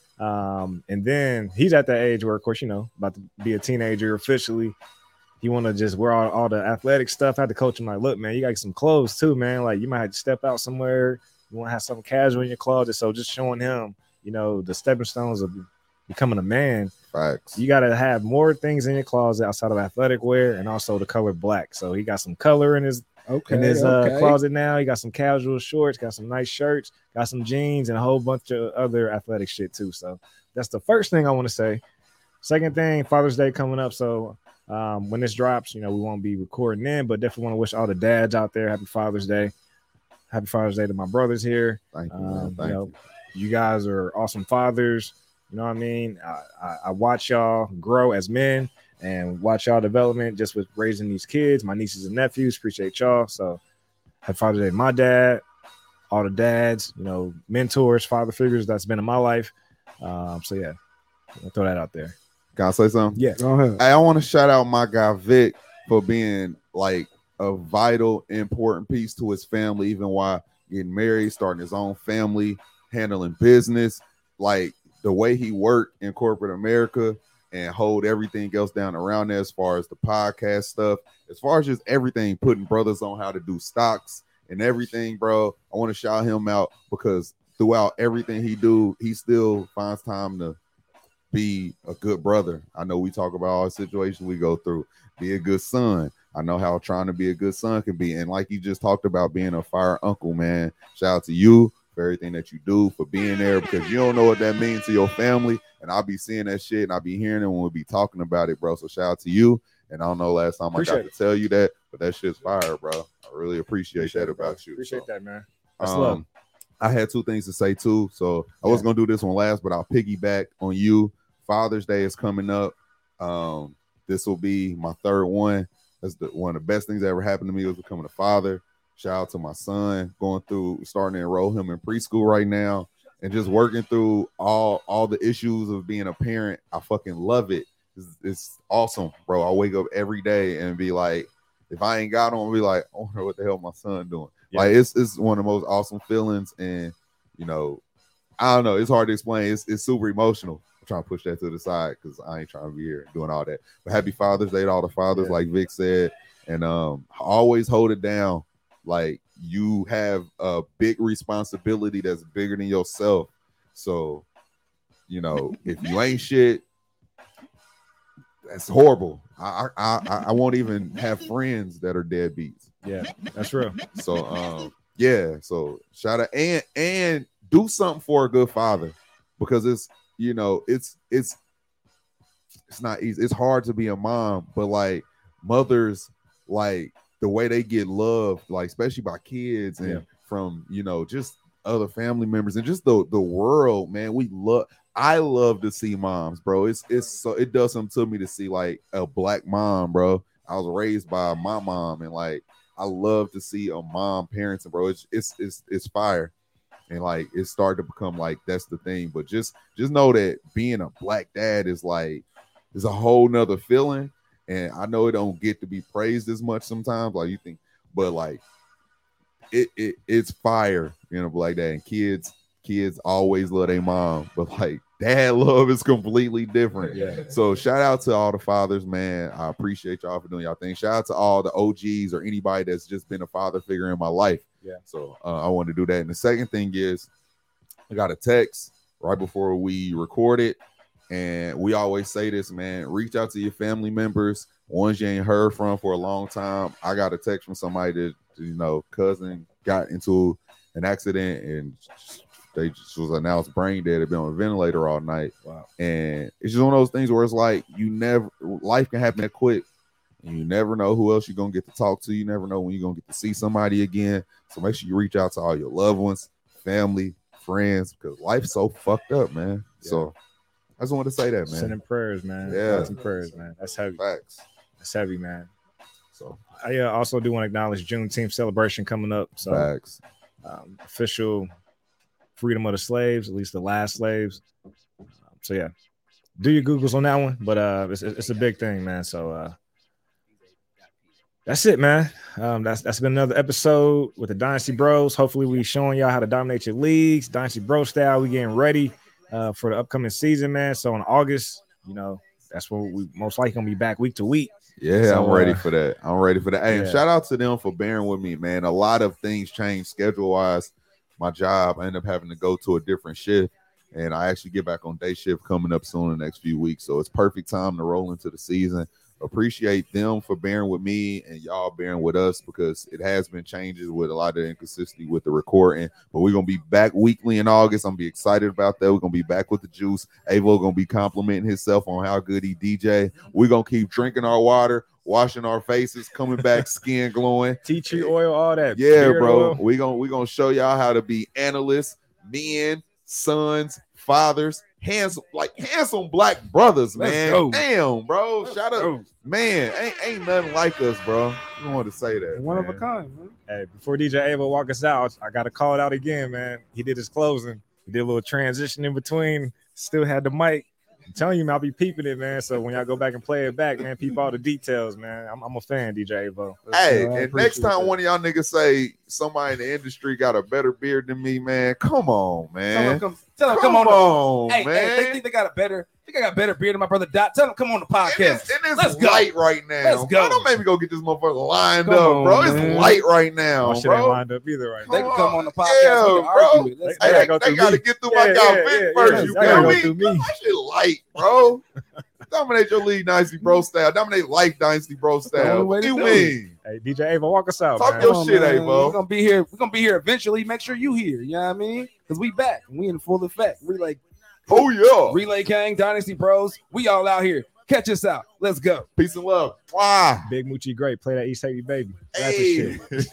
Um, and then he's at that age where, of course, you know, about to be a teenager officially. He want to just wear all, all the athletic stuff. I had to coach him like, look, man, you got some clothes too, man. Like you might have to step out somewhere. You want to have something casual in your closet. So just showing him, you know, the stepping stones of becoming a man. Facts. You got to have more things in your closet outside of athletic wear and also the color black. So he got some color in his Okay. in his uh, okay. closet now. He got some casual shorts, got some nice shirts, got some jeans, and a whole bunch of other athletic shit too. So that's the first thing I want to say. Second thing, Father's Day coming up. So um, when this drops, you know, we won't be recording then, but definitely want to wish all the dads out there happy Father's Day. Happy Father's Day to my brothers here. Thank you, man. Um, Thank you know, you. you guys are awesome fathers. You know what I mean? I, I, I watch y'all grow as men and watch y'all development just with raising these kids, my nieces and nephews. Appreciate y'all. So happy Father's Day to my dad, all the dads, you know, mentors, father figures that's been in my life. Um, so yeah, I'll throw that out there. Can I say something? Yeah. Go ahead. Hey, I want to shout out my guy Vic for being like a vital, important piece to his family, even while getting married, starting his own family, handling business. Like the way he worked in corporate America and hold everything else down around there as far as the podcast stuff, as far as just everything, putting brothers on how to do stocks and everything, bro. I want to shout him out because throughout everything he do, he still finds time to be a good brother. I know we talk about all the situations we go through. Be a good son. I know how trying to be a good son can be. And like you just talked about being a fire uncle, man, shout out to you for everything that you do, for being there, because you don't know what that means to your family. And I'll be seeing that shit and I'll be hearing it when we'll be talking about it, bro. So shout out to you. And I don't know last time Appreciate I got it. to tell you that, but that shit's fire, bro. I really appreciate, Appreciate that it, bro. about you. Appreciate So, that, man. That's um, love. I had two things to say too. So I was gonna do this one last, but I'll piggyback on you. Father's Day is coming up. Um, this will be my third one. That's the one of the best things that ever happened to me was becoming a father. Shout out to my son going through starting to enroll him in preschool right now and just working through all all the issues of being a parent. I fucking love it. It's, it's awesome, bro. I wake up every day and be like, if I ain't got on, I'll be like, I wonder what the hell my son doing. Yeah. Like it's it's one of the most awesome feelings, and you know, I don't know. It's hard to explain. It's it's super emotional. I'm trying to push that to the side because I ain't trying to be here doing all that. But happy Father's Day to all the fathers, yeah. like Vic said, and um, always hold it down. Like you have a big responsibility that's bigger than yourself. So, you know, if you ain't shit, that's horrible. I I I won't even have friends that are deadbeats. Yeah, that's real. So um, yeah. So shout out and and do something for a good father, because it's you know it's it's it's not easy. It's hard to be a mom, but like mothers, like the way they get loved, like especially by kids and yeah. from you know just other family members and just the the world, man. We love. I love to see moms, bro. It's it's so it does something to me to see like a black mom, bro. I was raised by my mom, and like I love to see a mom parenting, bro. It's it's it's it's fire, and like it started to become like that's the thing. But just just know that being a black dad is like is a whole nother feeling, and I know it don't get to be praised as much sometimes, like you think, but like it it it's fire being a black dad, and kids. Kids always love their mom, but like dad love is completely different. Yeah. So shout out to all the fathers, man. I appreciate y'all for doing y'all thing. Shout out to all the O Gs or anybody that's just been a father figure in my life. Yeah. So uh, I want to do that. And the second thing is, I got a text right before we recorded, and we always say this, man. Reach out to your family members, ones you ain't heard from for a long time. I got a text from somebody that you know cousin got into an accident and. They just was announced brain dead. They've been on a ventilator all night. Wow. And it's just one of those things where it's like you never life can happen that quick. And you never know who else you're gonna get to talk to. You never know when you're gonna get to see somebody again. So make sure you reach out to all your loved ones, family, friends, because life's so fucked up, man. Yeah. So I just wanted to say that, man. Sending prayers, man. Yeah. Thoughts and prayers, man. That's heavy. Facts. That's heavy, man. So I uh, also do want to acknowledge Juneteenth celebration coming up. So facts. Um, official freedom of the slaves, at least the last slaves. Um, so yeah, do your Googles on that one, but uh, it's, it's a big thing, man. So uh, that's it, man. Um, that's that's been another episode with the Dynasty Bros. Hopefully, we showing y'all how to dominate your leagues, Dynasty Bro style. We getting ready uh, for the upcoming season, man. So in August, you know, that's when we most likely gonna be back week to week. Yeah, so, I'm ready uh, for that. I'm ready for that. Hey, yeah. and shout out to them for bearing with me, man. A lot of things changed schedule wise. My job, I end up having to go to a different shift, and I actually get back on day shift coming up soon in the next few weeks. So it's perfect time to roll into the season. Appreciate them for bearing with me and y'all bearing with us, because it has been changes with a lot of inconsistency with the recording. But we're gonna be back weekly in August. I'm be excited about that. We're gonna be back with the juice. Avo gonna be complimenting himself on how good he D J. We're gonna keep drinking our water, washing our faces, coming back skin glowing, tea tree oil, all that. Yeah, bro. Oil. We gonna we gonna show y'all how to be analysts, men, sons, fathers, handsome, like handsome black brothers, man. Damn, bro. Shout out, man. Ain't ain't nothing like us, bro. You wanted to say that. One man. of a kind, man. Hey, before D J Ava walk us out, I gotta call it out again, man. He did his closing. He did a little transition in between. Still had the mic. I'm telling you, man, I'll be peeping it, man. So when y'all go back and play it back, man, peep all the details, man. I'm, I'm a fan, D J Avo. Hey, uh, and next time that. one of y'all niggas say somebody in the industry got a better beard than me, man, come on, man. Tell them come, tell them, come, come on, on hey, man. Hey, they think they got a better. I think I got better beard than my brother Dot. Tell them come on the podcast. And it's, and it's Let's light go. right now. Let's go. Bro, don't make me go get this motherfucker lined Come up, on, bro. man. It's light right now, My shit bro. ain't lined up either right now. They can come on the podcast. Yeah, we can bro. argue it. Let's They- Hey, gotta they, go they through gotta me. get through Yeah, my guy yeah, Vic yeah, first. yeah. You They gotta feel go me? through me. That shit light, bro. Dominate your league, Dynasty Bro style. Dominate life, Dynasty Bro the style. only way What to do you do mean? Hey, D J Ava, walk us out, Talk man. your Come on, shit, man. Avo. We're gonna be here. We're gonna be here eventually. Make sure you here. You know what I mean? Because we back. We in full effect. Relay, Oh yeah. Relay Gang, Dynasty Bros. We all out here. Catch us out. Let's go. Peace and love. Wow. Big Moochie Great. Play that East Haiti baby. That's the Hey. shit.